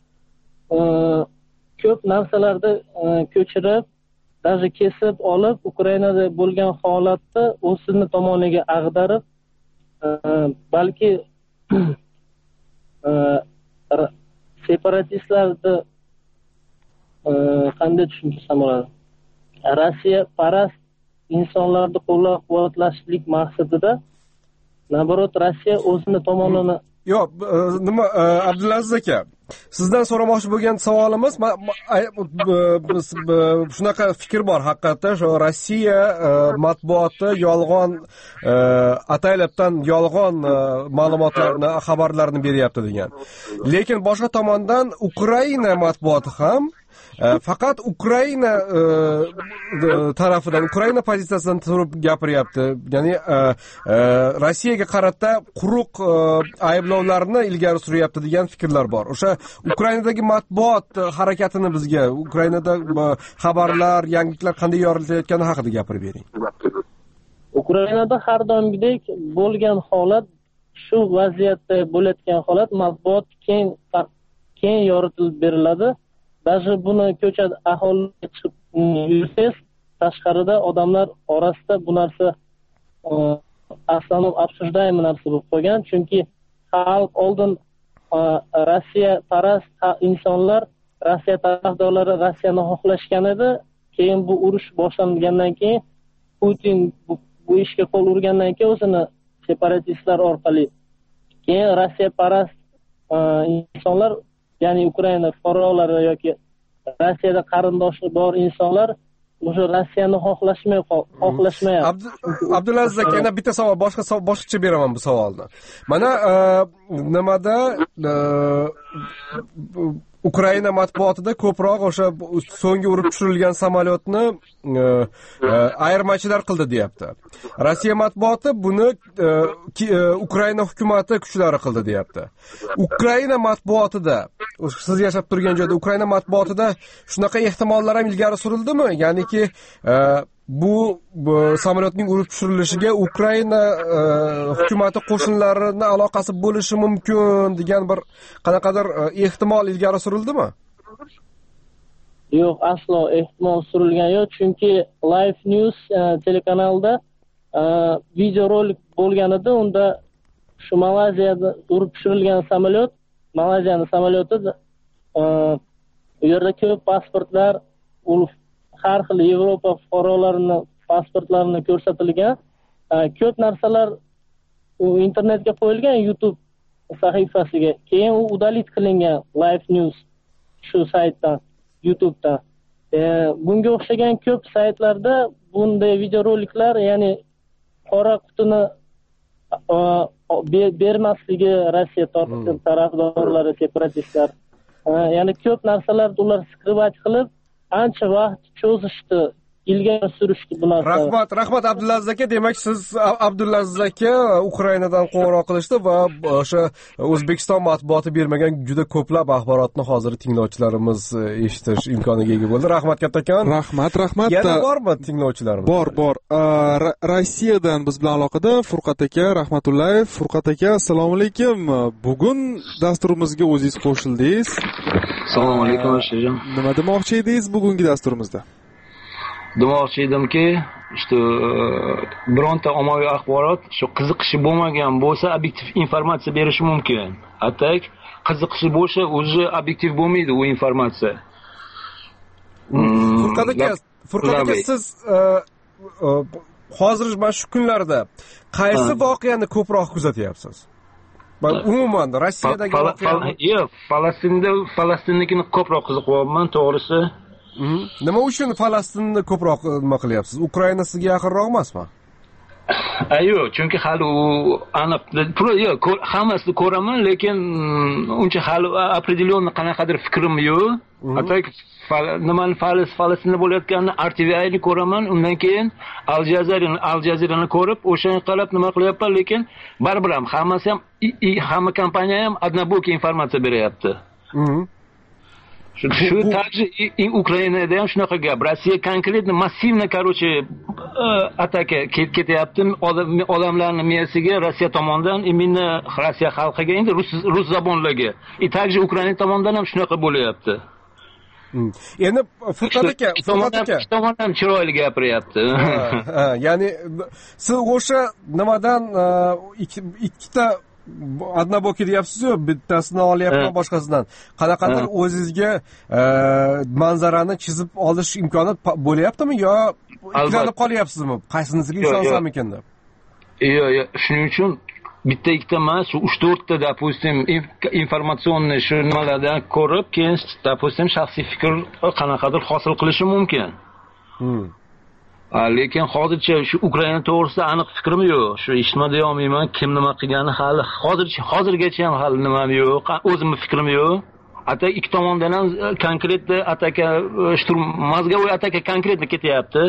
Speaker 12: ko'p narsalarni ko'chirib, даже kesib olib, Ukrainada bo'lgan holatni o'zini tomoniga ag'darib, balki separatistlarni qanday tushuntirish bo'ladi? Rossiya parast insonlarni qo'llab-quvvatlashlik maqsadida, naborot Rossiya o'zini tomonini.
Speaker 3: Yo'q, nima Abdulaziz aka, sizdan so'ramoqchi bo'lgan savolimiz, shunaqa fikr bor haqiqatda, shu Rossiya matbuoti yolg'on, ataylabdan yolg'on ma'lumotlarni, xabarlarni beryapti degan. Lekin boshqa tomondan Ukraina matbuoti ham faqat Ukraina tarafidan, Ukraina pozitsiyasidan turib gapiryapti. Ya'ni Rossiyaga qarata quruq ayblovlarni ilgari suryapti degan fikrlar bor. O'sha Ukrainadagi matbuot harakatini bizga, Ukrainada xabarlar, yangiliklar qanday yoritilayotgani haqida gapirib bering.
Speaker 12: Ukrainada har doimgidek bo'lgan holat, shu vaziyatda bo'layotgan holat matbuot keng keng yoritib beriladi. Даже buni ko'chada aholiga chiqib yursangiz, tashqarida odamlar orasida bu narsa aslan obsуждаемый narsa bo'lib qolgan, chunki xalq oldin Rossiya parast insonlar, Rossiya tarafdorlari Rossiyani xohlashgan edi. Keyin bu urush boshlangandan keyin Putin bu ishga qo'l urgandan keyin o'zini separatistlar orqali keyin Rossiya parast insonlar, ya'ni Ukraina fuqarolari yoki Rossiyada qarindoshi bor insonlar o'sha Rossiyani xohlashmay xohlashmayapti.
Speaker 3: Abdulaziz aka, yana bitta savol, boshqa boshqacha beraman bu savolni. Mana nimada Ukraina matbuotida ko'proq o'sha so'nggi urib tushirilgan samolyotni ayirmachilar qildi deyapti. Rossiya matbuoti buni Ukraina hukumati kuchlari qildi deyapti. Ukraina matbuotida, siz yashab turgan joyda Ukraina matbuotida shunaqa ehtimollar ham ilgari surildimi? Ya'niki bu samolyotning urib tushirilishiga Ukraina hukumati qo'shinlarini aloqasi bo'lishi mumkin degan bir qanaqadir ehtimol ilgari surildimi?
Speaker 12: Yo'q, aslo ehtimol surilgan yo'q, chunki Live News telekanalida videorolik bo'lgan edi. Unda shu Malayziyada urib tushirilgan samolyot, Malayziyaning samolyoti, u yerda ko'p pasportlar, har xil Yevropa fuqarolarining pasportlarini ko'rsatilgan, ko'p narsalar u internetga qo'yilgan YouTube sahifasiga, keyin u udalit qilingan Live News shu saytdan, YouTubedan. E, bunga o'xshagan ko'p saytlarda bunday videoroliklar, ya'ni qora qutini bermasligi Rossiya tarafdorlari, separatistlar, ya'ni ko'p narsalarni ular skrivat qilib ancha vaqt cho'zishdi, ilgari surishdi bu narsa.
Speaker 3: Rahmat, rahmat Abdulaziz aka. Demak, siz Abdulaziz aka Ukrainadan qo'ng'iroq qilishdi va o'sha O'zbekiston matbuoti bermagan juda ko'plab axborotni hozir tinglovchilarimiz eshitish imkoniga ega bo'ldi. Rahmat kattakon.
Speaker 4: Rahmat, rahmat.
Speaker 3: Yana bormi tinglovchilarimiz?
Speaker 4: Bor, bor. Rossiyadan biz bilan aloqada Furqat aka Rahmatullayev. Furqat aka, assalomu alaykum. Bugun dasturimizga o'zingiz qo'shildingiz.
Speaker 13: Assalomu alaykum Ashirjon.
Speaker 4: Nima demoqchi edingiz bugungi dasturimizda?
Speaker 13: Demoqchi edimki, işte bironta ommaviy axborot shu qiziqishi bo'lmagan bo'lsa, obyektiv informatsiya berishi mumkin. Atak qiziqishi bo'lsa, o'zi obyektiv bo'lmaydi u informatsiya.
Speaker 3: Furqat aka, Furqat aka, siz hozir mana shu kunlarda qaysi voqeani ko'proq kuzatyapsiz? Umuman Rossiyadagi voqeani?
Speaker 13: Yo'q, Falastinda Falastinnikini ko'proq qiziqyapman, to'g'risi.
Speaker 3: Nima uchun Falastinni ko'proq nima qilyapsiz? Ukraina sizga yaqinroq emasmi?
Speaker 13: Yo'q, chunki hali u aniq, yo'q, hammasini ko'raman, lekin uncha hali определённо qanaqadir fikrim yo'q. Atak nimani Falastinda bo'layotganini R T V ni ko'raman, undan keyin Al Jazeera'ni Al Jazeera'ni ko'rib, o'shani qarab nima qilyapman, lekin baribir ham hammasi ham hamma kompaniya ham однобокий informatsiya beryapti. Shu также и Ukrainada ham shunaqa gap. Rossiya konkretno massivno, короче, ataka ketyapti odamlarning miyasiga Rossiya tomonidan, imенно Rossiya xalqiga, endi rus rus zabonlarga. И также Ukraina tomonidan ham shunaqa bo'lyapti.
Speaker 3: Endi Furqat aka, Furqat aka
Speaker 13: tomonidan chiroyli gapiryapti.
Speaker 3: Ya'ni siz o'sha nimadan ikkita однобокий deyapsiz-ku, bittasini olyapman boshqasidan. Qanaqadir o'zingizga manzarani chizib olish imkoni bo'lyaptimi yo ikkilanib qolyapsizmi? Qaysinisiga ishonsam ekan deb?
Speaker 13: Yo'q, yo'q, shuning uchun bitta ikkita emas, uch to'rtta допустим informatsionniy shu nimalardan ko'rib, keyin допустим shaxsiy fikr qanaqadir hosil qilishi mumkin. Lekin hozircha shu Ukraina to'g'risida aniq fikrim yo'q. Shu eshitmada olmayman, kim nima qilgani hali hozircha hozirgacha ham hali nimam yo'q. O'zimning fikrim yo'q. Atak ikki tomondan ham konkretda ataka shturm mazgaviy ataka konkretda ketyapti.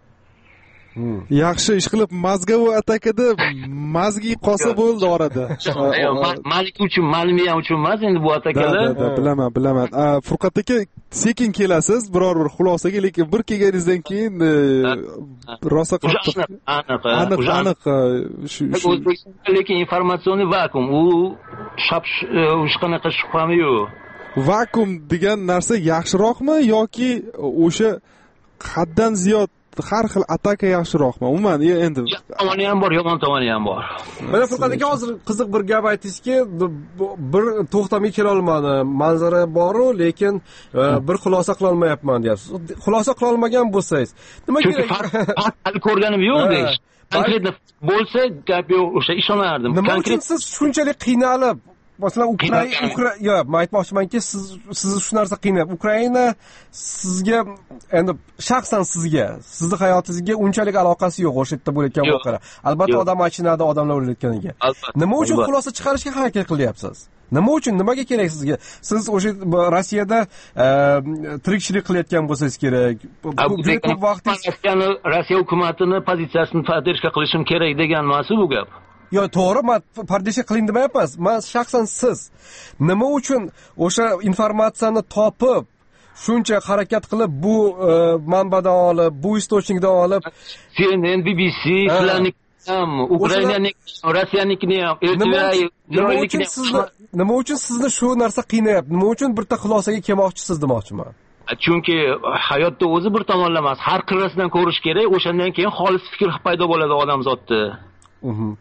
Speaker 4: Yaxshi ish qilib mazgaviy atakada mazgi qolsa bo'ldi orada.
Speaker 13: Malik uchun, Malmiya uchun emas endi bu atakalar.
Speaker 4: Bilaman, bilaman. Furqat aka, sekin kelasiz biror bir xulosaga, lekin bir kelganingizdan keyin rosa qattiq
Speaker 13: aniq,
Speaker 4: aniq, aniq shu
Speaker 13: lekin informatsion vakuum, u shap shu qanaqa shubham yo'q.
Speaker 4: Vakuum degan narsa yaxshiroqmi yoki o'sha haddan ziyod har xil ataka yaxshiroqmi? Umuman endi
Speaker 13: tomoni ham bor, yomon tomoni ham bor.
Speaker 3: Mana Furqat aka hozir qiziq bir gap aytdingizki, bir to'xtamay kela olmadim. Manzara bor-u, lekin bir xulosa qila olmayapman deyapsiz. Xulosa qila olmagan bo'lsangiz, nima kerak?
Speaker 13: Hali ko'rganim yo'q deysiz. Konkretno bo'lsa, gap yo'q, o'sha ishonardim.
Speaker 3: Nima uchun siz shunchalik qiynalib, masalan, Ukraina, yo, men aytmoqchimanki, siz sizni shu narsa qiynayapti. Ukraina sizga, endi shaxsan sizga, sizning hayotingizga unchalik aloqasi yo'q o'sha yerda bo'layotgan voqealar. Albatta odam achinadi, odamlar o'layotganiga. Nima uchun xulosa chiqarishga harakat qilyapsiz? Nima uchun, nimaga kerak sizga? Siz o'sha Rossiyada tirikchilik qilayotgan bo'lsangiz kerak. Juda ko'p vaqtingiz
Speaker 13: Rossiya hukumatini pozitsiyasini podдержка qilishim kerak degan emas bu gap.
Speaker 3: Yo, to'g'ri, men podдержка qiling demayapman. Men shaxsan siz nima uchun o'sha informatsiyani topib, shuncha harakat qilib, bu manbadan olib, bu istochnikdan olib,
Speaker 13: C N N, B B C, Flanik ham, Ukrainaning, Rossiyanikini ham,
Speaker 3: nima uchun sizni nima uchun sizni shu narsa qiynayapti? Nima uchun bitta xulosaga kelmoqchisiz demoqchiman.
Speaker 13: Chunki hayotda o'zi bir tomonlama emas, har qirrasidan ko'rish kerak, o'shandan keyin xolis fikr paydo bo'ladi odamzodda.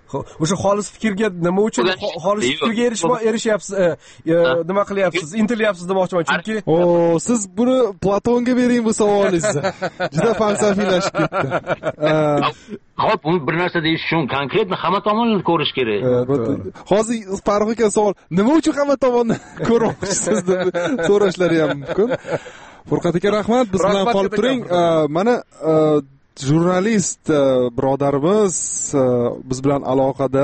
Speaker 3: o'sha xolis fikrga nima uchun xolis fikrga erishyapsiz, nima qilyapsiz, intilyapsiz demoqchiman, chunki
Speaker 4: o siz buni Platonga bering bu savolingizni. Juda falsafiylashib ketdi.
Speaker 13: Xo'p, uni bir narsa deyish uchun konkretni hamma tomonlarni ko'rish kerak.
Speaker 4: Hozir Farruh aka savol, nima uchun hamma tomonni ko'rmoqchisiz deb so'rashlari ham mumkin. Furqat aka rahmat, biz bilan qolib turing. Mana jurnalist birodarimiz biz bilan aloqada,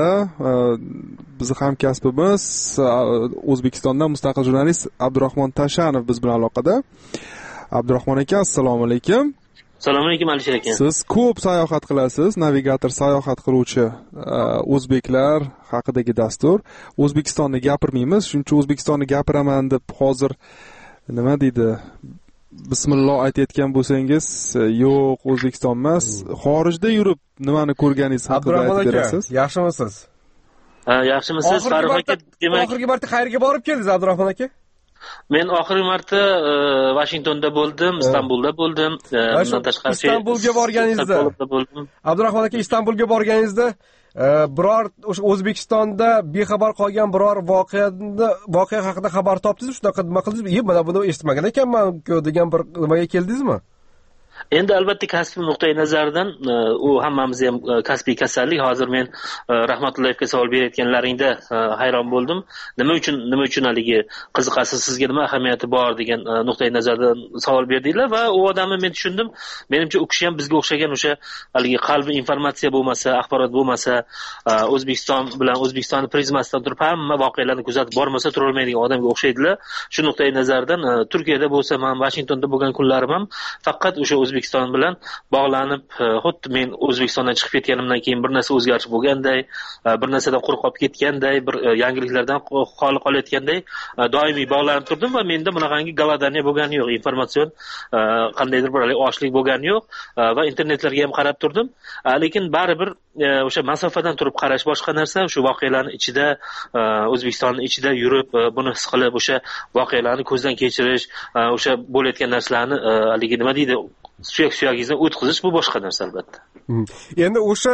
Speaker 4: bizni hamkasbimiz O'zbekistondan mustaqil jurnalist Abdurahmon Tashanov biz bilan aloqada. Abdurahmon aka, assalomu alaykum.
Speaker 14: Assalomu alaykum Alisher aka.
Speaker 4: Siz ko'p sayohat qilasiz, navigator sayohat qiluvchi o'zbeklar haqidagi dastur. O'zbekistonni gapirmaymiz, shuncha O'zbekistonni gapiraman deb hozir nima deydi? Bismillah aytayotgan bo'lsangiz, yo'q, O'zbekiston emas, xorijda yurib nimani ko'rganingiz haqida aytib berasiz.
Speaker 3: Yaxshimisiz?
Speaker 14: Ha, yaxshimisiz? Farruh aka, demak,
Speaker 3: oxirgi marta qayerga borib keldingiz, Abdurahmon aka?
Speaker 14: Men oxirgi marta Washingtonda bo'ldim, Istanbulda bo'ldim. Bundan tashqari
Speaker 3: Istanbulga borganingizda, Abdurahmon aka, Istanbulga borganingizda biror o'sha O'zbekistonda bexabar qolgan biror voqeani voqea haqida xabar topdingizmi? Shunaqa nima qildingizmi? Mana buni eshitmagan ekanman-ku degan bir nimaga keldingizmi?
Speaker 14: Endi albatta kasbiy nuqtai nazardan u hammamiz ham kasbiy kasallik. Hozir men Rahmatullayevga savol berayotganlaringda hayron bo'ldim. Nima uchun nima uchun haligi qiziqasiz, sizga nima ahamiyati bor degan nuqtai nazardan savol berdinglar va u odamni men tushundim. Menimcha u kishi ham bizga o'xshagan o'sha haligi qalbi informatsiya bo'lmasa, axborot bo'lmasa, O'zbekiston bilan O'zbekistonning prizmasidan turib hamma voqealarni kuzatib bormasa tura olmaydigan odamga o'xshaydilar. Shu nuqtai nazardan Turkiyada bo'lsam ham, Washingtonda bo'lgan kunlarim ham faqat o'sha O'zbekiston bilan bog'lanib, xuddi men O'zbekistondan chiqib ketganimdan keyin bir narsa o'zgarish bo'lganday, bir narsadan quruq qolib ketganday, bir yangiliklardan xoli qolayotganday doimiy bog'lanib turdim va menda bunaqangi galadaniya bo'lgani yo'q, informatsion qandaydir bir ochlik bo'lgani yo'q va internetlarga ham qarab turdim. Lekin baribir o'sha masofadan turib qarash boshqa narsa, o'sha voqealarning ichida, O'zbekistonning ichida yurib, buni his qilib, o'sha voqealarni ko'zdan kechirish, o'sha bo'layotgan narsalarni haligi nima deydi, suyak-suyagingizdan o'tkazish, bu boshqa narsa albatta.
Speaker 3: Endi o'sha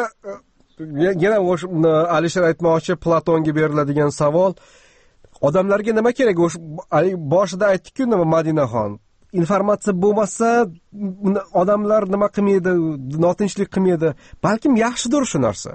Speaker 3: yana o'sha Alisher aytmoqchi, Platonga beriladigan savol, odamlarga nima kerak? O'sha boshida aytdik-ku, nima Madinaxon, informatsiya bo'lmasa odamlar nima qilmaydi, notinchlik qilmaydi. Balkim yaxshidir shu narsa.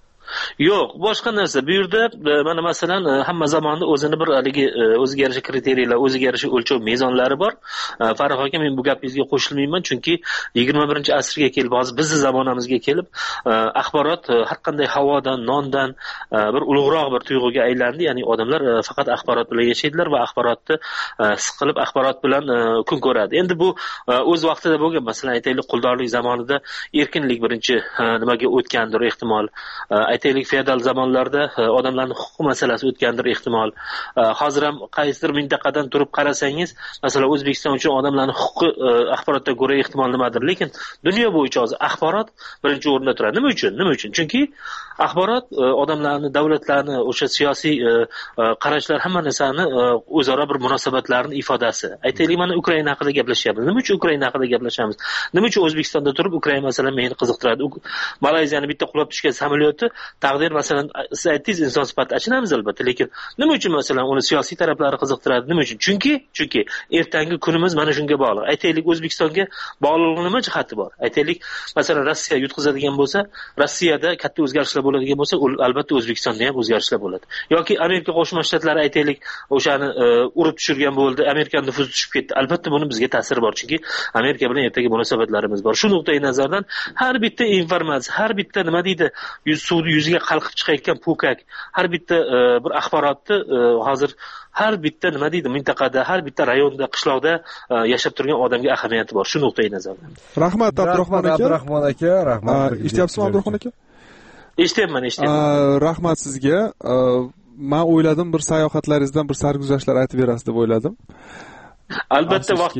Speaker 14: Yo'q, boshqa narsa. Bu yerda mana masalan hamma zamonda o'zini bir haligi o'ziga yarasha kriteriyalar, o'ziga yarasha o'lchov mezonlari bor. Farruh aka, men bu gapingizga qo'shilmayman, chunki yigirma birinchi asrga kelib, hozir bizning zamonamizga kelib, axborot har qanday havodan, nondan bir ulug'roq bir tuyg'uga aylandi. Ya'ni odamlar faqat axborot bilan yashaydilar va axborotni his qilib, axborot bilan kun ko'radi. Endi bu o'z vaqtida bo'lgan, masalan aytaylik, quldorlik zamonida erkinlik birinchi nimaga o'tgandir ehtimol. Aytaylik, feodal zamonlarda odamlarning huquq masalasi o'tgandir ehtimol. Hozir ham qaysidir mintaqadan turib qarasangiz, masalan O'zbekiston uchun odamlarning huquqi axborotdan ko'ra ehtimol nimadir, lekin dunyo bo'yicha hozir axborot birinchi o'rinda turadi. Nima uchun? Nima uchun? Chunki axborot odamlarni, davlatlarni, o'sha siyosiy qarashlar, hamma narsani o'zaro bir munosabatlarning ifodasi. Aytaylik, mana Ukraina haqida gaplashyapmiz. Nima uchun Ukraina haqida gaplashamiz? Nima uchun O'zbekistonda turib Ukraina masalan meni qiziqtiradi? Malayziyani bitta qulab tushgan samolyoti taqdir, masalan siz aytdingiz, inson sifatida achinamiz albatta, lekin nima uchun masalan uni siyosiy taraflari qiziqtiradi? Nima uchun? Chunki chunki ertangi kunimiz mana shunga bog'liq. Aytaylik, O'zbekistonga bog'liqligi nima jihati bor? Aytaylik, masalan Rossiya yutqizadigan bo'lsa, Rossiyada katta o'zgarishlar bo'ladigan bo'lsa, albatta O'zbekistonda ham o'zgarishlar bo'ladi. Yoki Amerika Qo'shma Shtatlari aytaylik, o'shani urib tushirgan bo'ldi, Amerika nufuzi tushib ketdi. Albatta buni bizga ta'siri bor, chunki Amerika bilan ertaga munosabatlarimiz bor. Shu nuqtai nazardan har bitta informatsiya, har bitta nima deydi, yuz suvni yuziga qalqib chiqayotgan po'kak, har bitta bir axborotni hozir har bitta nima deydi, mintaqada, har bitta rayonda, qishloqda yashab turgan odamga ahamiyati bor. Shu nuqtai nazardan.
Speaker 4: Rahmat Abdurahmon aka.
Speaker 3: Abdurahmon aka, rahmat.
Speaker 4: Eshityapsizmi Abdurahmon aka?
Speaker 14: Eshityapman, eshityapman.
Speaker 4: Rahmat sizga. Men o'yladim, bir sayohatlaringizdan bir sarguzashtlar aytib berasiz deb o'yladim.
Speaker 14: Albatta, vaqt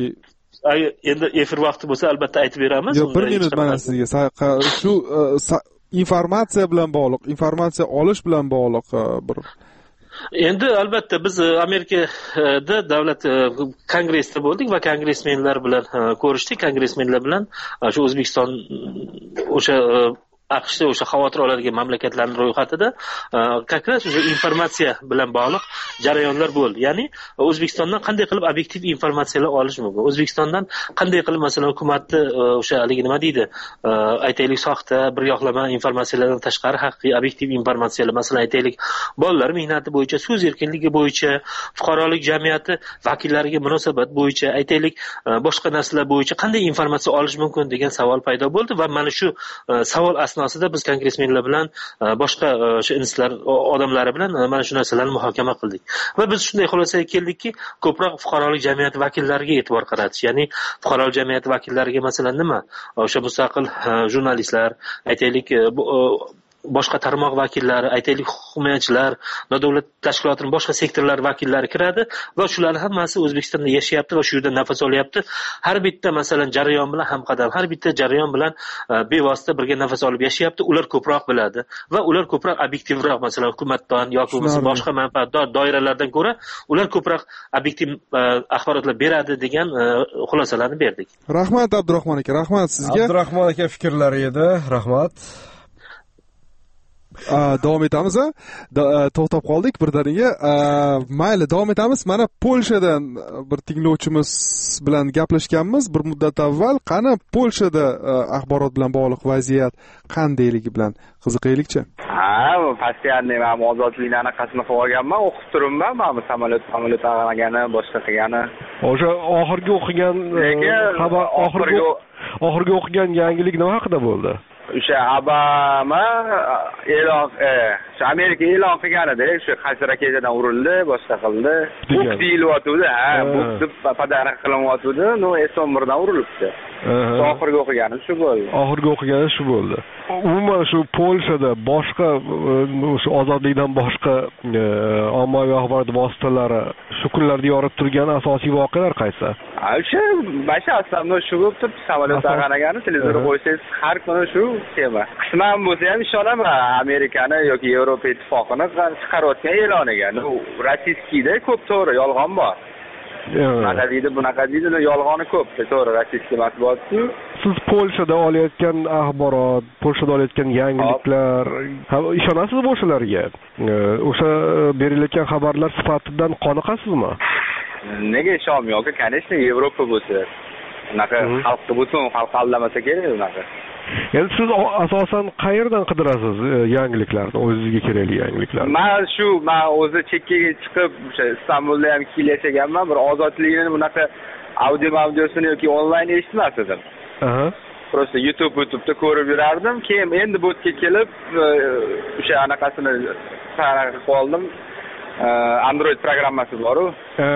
Speaker 14: endi efir vaqti bo'lsa albatta aytib beramiz.
Speaker 4: Yo'q, bir minut mana sizga shu informatsiya bilan bog'liq, informatsiya olish bilan bog'liq bir.
Speaker 14: Endi albatta biz Amerikada davlat kongressda bo'ldik va kongressmenlar bilan ko'rishdik. Kongressmenlar bilan shu O'zbekiston o'sha aqshda o'sha xavotir oladigan mamlakatlarning ro'yxatida как раз o'sha informatsiya bilan bog'liq jarayonlar bo'ldi. Ya'ni O'zbekistondan qanday qilib obyektiv informatsiyalar olish mumkin? O'zbekistondan qanday qilib masalan hukumatni o'sha haligi nima deydi, aytaylik soxta, bir yoqlama informatsiyalardan tashqari haqiqiy obyektiv informatsiyalar, masalan aytaylik bolalar mehnati bo'yicha, so'z erkinligi bo'yicha, fuqarolik jamiyati vakillariga munosabat bo'yicha, aytaylik boshqa narsalar bo'yicha qanday informatsiya olish mumkin degan savol paydo bo'ldi va mana shu savol asnosida biz kongressmenlar bilan boshqa o'sha inslar odamlari bilan mana shu narsalarni muhokama qildik va biz shunday xulosaga keldikki, ko'proq fuqarolik jamiyati vakillariga e'tibor qaratish, ya'ni fuqarolik jamiyati vakillariga masalan nima, o'sha mustaqil jurnalistlar, aytaylik boshqa tarmoq vakillari, aytaylik himoyachilar, nodavlat tashkilotining boshqa sektorlari vakillari kiradi va shularning hammasi O'zbekistonda yashayapti va shu yerda nafas olyapti. Har bitta masalan jarayon bilan hamqadam, har bitta jarayon bilan bevosita birga nafas olib yashayapti. Ular ko'proq biladi va ular ko'proq obyektivroq, masalan hukumatdan yoki boshqa manfaatdor doiralardan ko'ra ular ko'proq obyektiv axborotlar beradi degan xulosalarni berdik.
Speaker 4: Rahmat Abdurahmon aka, rahmat sizga.
Speaker 3: Abdurahmon aka fikrlari edi. Rahmat.
Speaker 4: Davom etamiz. To'xtab qoldik birdaniga. Mayli, davom etamiz. Mana Polshadan bir tinglovchimiz bilan gaplashganmiz bir muddat avval. Qani Polshada axborot bilan bog'liq vaziyat qandayligi bilan qiziqaylikchi?
Speaker 15: Ha, postoyanniy men ozodlikni anaqasini qilib olganman, o'qib turibman. Men samolyot, samolyot ag'anagani, boshqa qilgani.
Speaker 6: O'sha oxirgi o'qigan xabar, oxirgi oxirgi o'qigan yangilik nima haqida bo'ldi?
Speaker 15: O'sha Obama e'lon, o'sha Amerika e'lon qilganida, o'sha qaysi raketadan urildi, boshqa qildi. Buk deyilyotdi, ha, buk deb padarak qilinyotdi, no S o'n birdan urilibdi. Oxirgi o'qigani shu bo'ldi.
Speaker 6: Oxirgi o'qigani shu bo'ldi. Umuman shu Polshada boshqa o'sha ozodlikdan boshqa ommaviy axborot vositalari shu kunlarda yorib turgan asosiy voqealar qaysi?
Speaker 15: O'sha basha aslida shu bo'lib turibdi, samolyot ag'anagani, televizor qo'ysangiz har kuni shu tema. Qisman bo'lsa ham ishonaman Amerikani yoki Yevropa ittifoqini chiqarayotgan e'loniga. U rossiyskiyda ko'p to'g'ri yolg'on bor. Bunaqa deydi, bunaqa deydi, yolg'oni ko'p. To'g'ri, rossiyskiy matbuotku.
Speaker 6: Siz Polshada olayotgan axborot, Polshada olayotgan yangiliklar, ishonasizmi o'shalarga? O'sha berilayotgan xabarlar sifatidan qoniqasizmi?
Speaker 15: Nega ishonmayman? Конечно, Yevropa bo'lsa, unaqa xalqni butun xalq aldamasa kerak unaqa.
Speaker 6: Endi siz asosan qayerdan qidirasiz yangiliklarni, o'zingizga kerakli yangiliklarni?
Speaker 15: Men shu, men o'zi chekkaga chiqib, o'sha Istanbulda ham ikki yil yashaganman, bir ozodlikni bunaqa audio audiosini yoki onlayn eshitmas edim.
Speaker 6: Aha.
Speaker 15: Prosta YouTube YouTube'da ko'rib yurardim. Keyin endi bu yerga kelib, o'sha anaqasini qilib qoldim. Android programmasi bor-ku.
Speaker 6: Ha.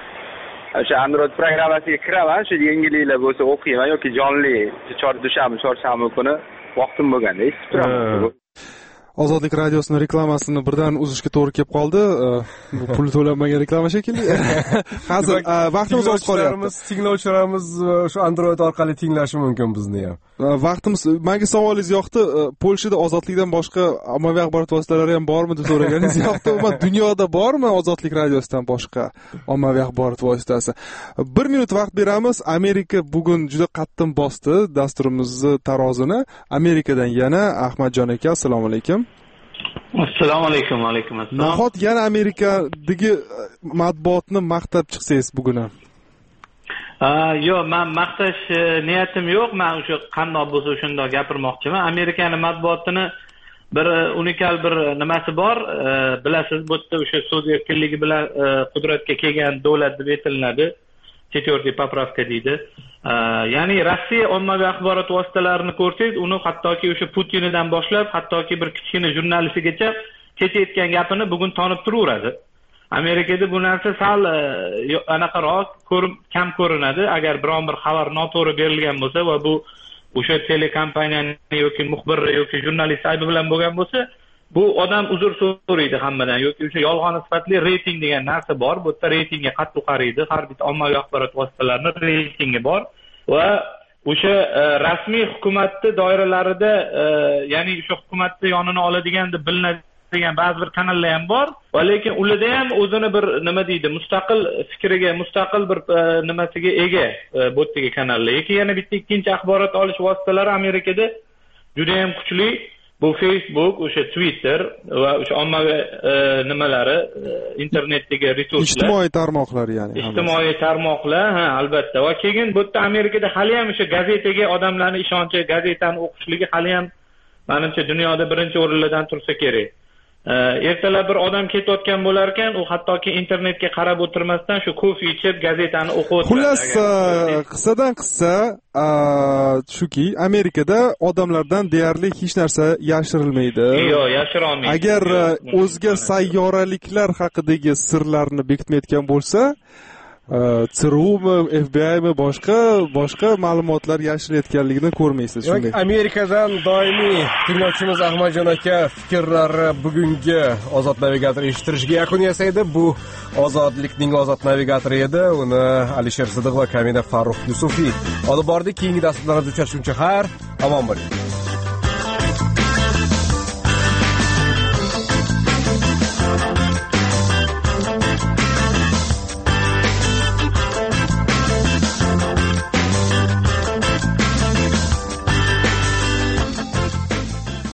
Speaker 15: O'sha Android programmasiga kiraman, shu yangiliklar bo'lsa o'qiyman yoki jonli chorshanba, chorshanba kuni vaqtim bo'lganda eshitib turaman.
Speaker 4: Ozodlik radiosining reklamasini birdan uzishga to'g'ri kelib qoldi. Bu pul to'lanmagan reklama shekilli. Hozir vaqtimiz oz qolyapti.
Speaker 3: Tinglovchilarimiz shu Android orqali tinglashi mumkin bizni ham.
Speaker 4: Vaqtimiz, menga savolingiz yoqdi. Polshada ozodlikdan boshqa ommaviy axborot vositalari ham bormi deb so'raganingiz yoqdi. Umuman dunyoda bormi ozodlik radiosidan boshqa ommaviy axborot vositasi? Bir minut vaqt beramiz. Amerika bugun juda qattiq bosdi dasturimizni tarozini. Amerikadan yana Ahmadjon aka, assalomu alaykum.
Speaker 16: Assalomu alaykum, alaykum assalom.
Speaker 4: Nahot yana Amerikadagi matbuotni maqtab chiqsangiz bugun ham?
Speaker 16: Yo'q, men maqtash niyatim yo'q. Men o'sha qandoq bo'lsa o'shundoq gapirmoqchiman. Amerikaning matbuotini bir unikal bir nimasi bor. Bilasiz, bu yerda o'sha so'z erkinligi bilan qudratga kelgan davlat deb aytiladi. четвёртая поправка deydi. Ya'ni Rossiya ommaviy axborot vositalarini ko'rsangiz, uni hattoki o'sha Putinidan boshlab, hattoki bir kichkina jurnalistigacha ketayotgan gapini bugun tanib turaveradi. Amerikada bu narsa sal anaqaroq ko'rib kam ko'rinadi. Agar biron bir xabar noto'g'ri berilgan bo'lsa va bu o'sha telekompaniyaning yoki muxbir yoki jurnalist aybi bilan bo'lgan bo'lsa, bu odam uzr so'raydi hammadan yoki o'sha yolg'on sifatli reyting degan narsa bor. Bu yerda reytingga qattiq qaraydi. Har bir ommaviy axborot vositalarining reytingi bor va o'sha rasmiy hukumatning doiralarida, ya'ni o'sha hukumatni yonini oladigan deb bilinadigan ba'zi bir kanallar ham bor. Va lekin ularda ham o'zini bir nima deydi, mustaqil fikriga, mustaqil bir nimasiga ega bu yerdagi kanallar. Lekin yana bitta ikkinchi axborot olish vositalari Amerikada juda ham kuchli. Bu Facebook, o'sha Twitter va o'sha ommaviy nimalari, internetdagi resurslar,
Speaker 4: ijtimoiy tarmoqlar ya'ni.
Speaker 16: Ijtimoiy tarmoqlar, ha, albatta. Va keyin bu yerda Amerikada hali ham o'sha gazetaga odamlarning ishonchi, gazetani o'qishligi hali ham menimcha dunyoda birinchi o'rinlardan tursa kerak. Ertalab bir odam ketayotgan bo'lar ekan, u hattoki internetga qarab o'tirmasdan shu kofe ichib, gazetani o'qib.
Speaker 4: Xullas, qissadan qissa shuki, Amerikada odamlardan deyarli hech narsa yashirilmaydi.
Speaker 16: Yo'q, yashira olmaydi.
Speaker 4: Agar o'zga sayyoraliklar haqidagi sirlarni bekitmayotgan bo'lsa, C R U'mi, F B I'mi boshqa boshqa ma'lumotlar yashirayotganligini ko'rmaysiz.
Speaker 3: Shunday. Amerikadan doimiy tinglovchimiz Ahmadjon aka fikrlari bugungi Ozod navigator eshittirishga yakun yasaydi. Bu Ozodlikning Ozod navigatori edi. Uni Alisher Sidiq va Kamina Farruh Yusufiy olib bordi. Keyingi dasturlarda uchrashguncha xayr, omon bo'ling.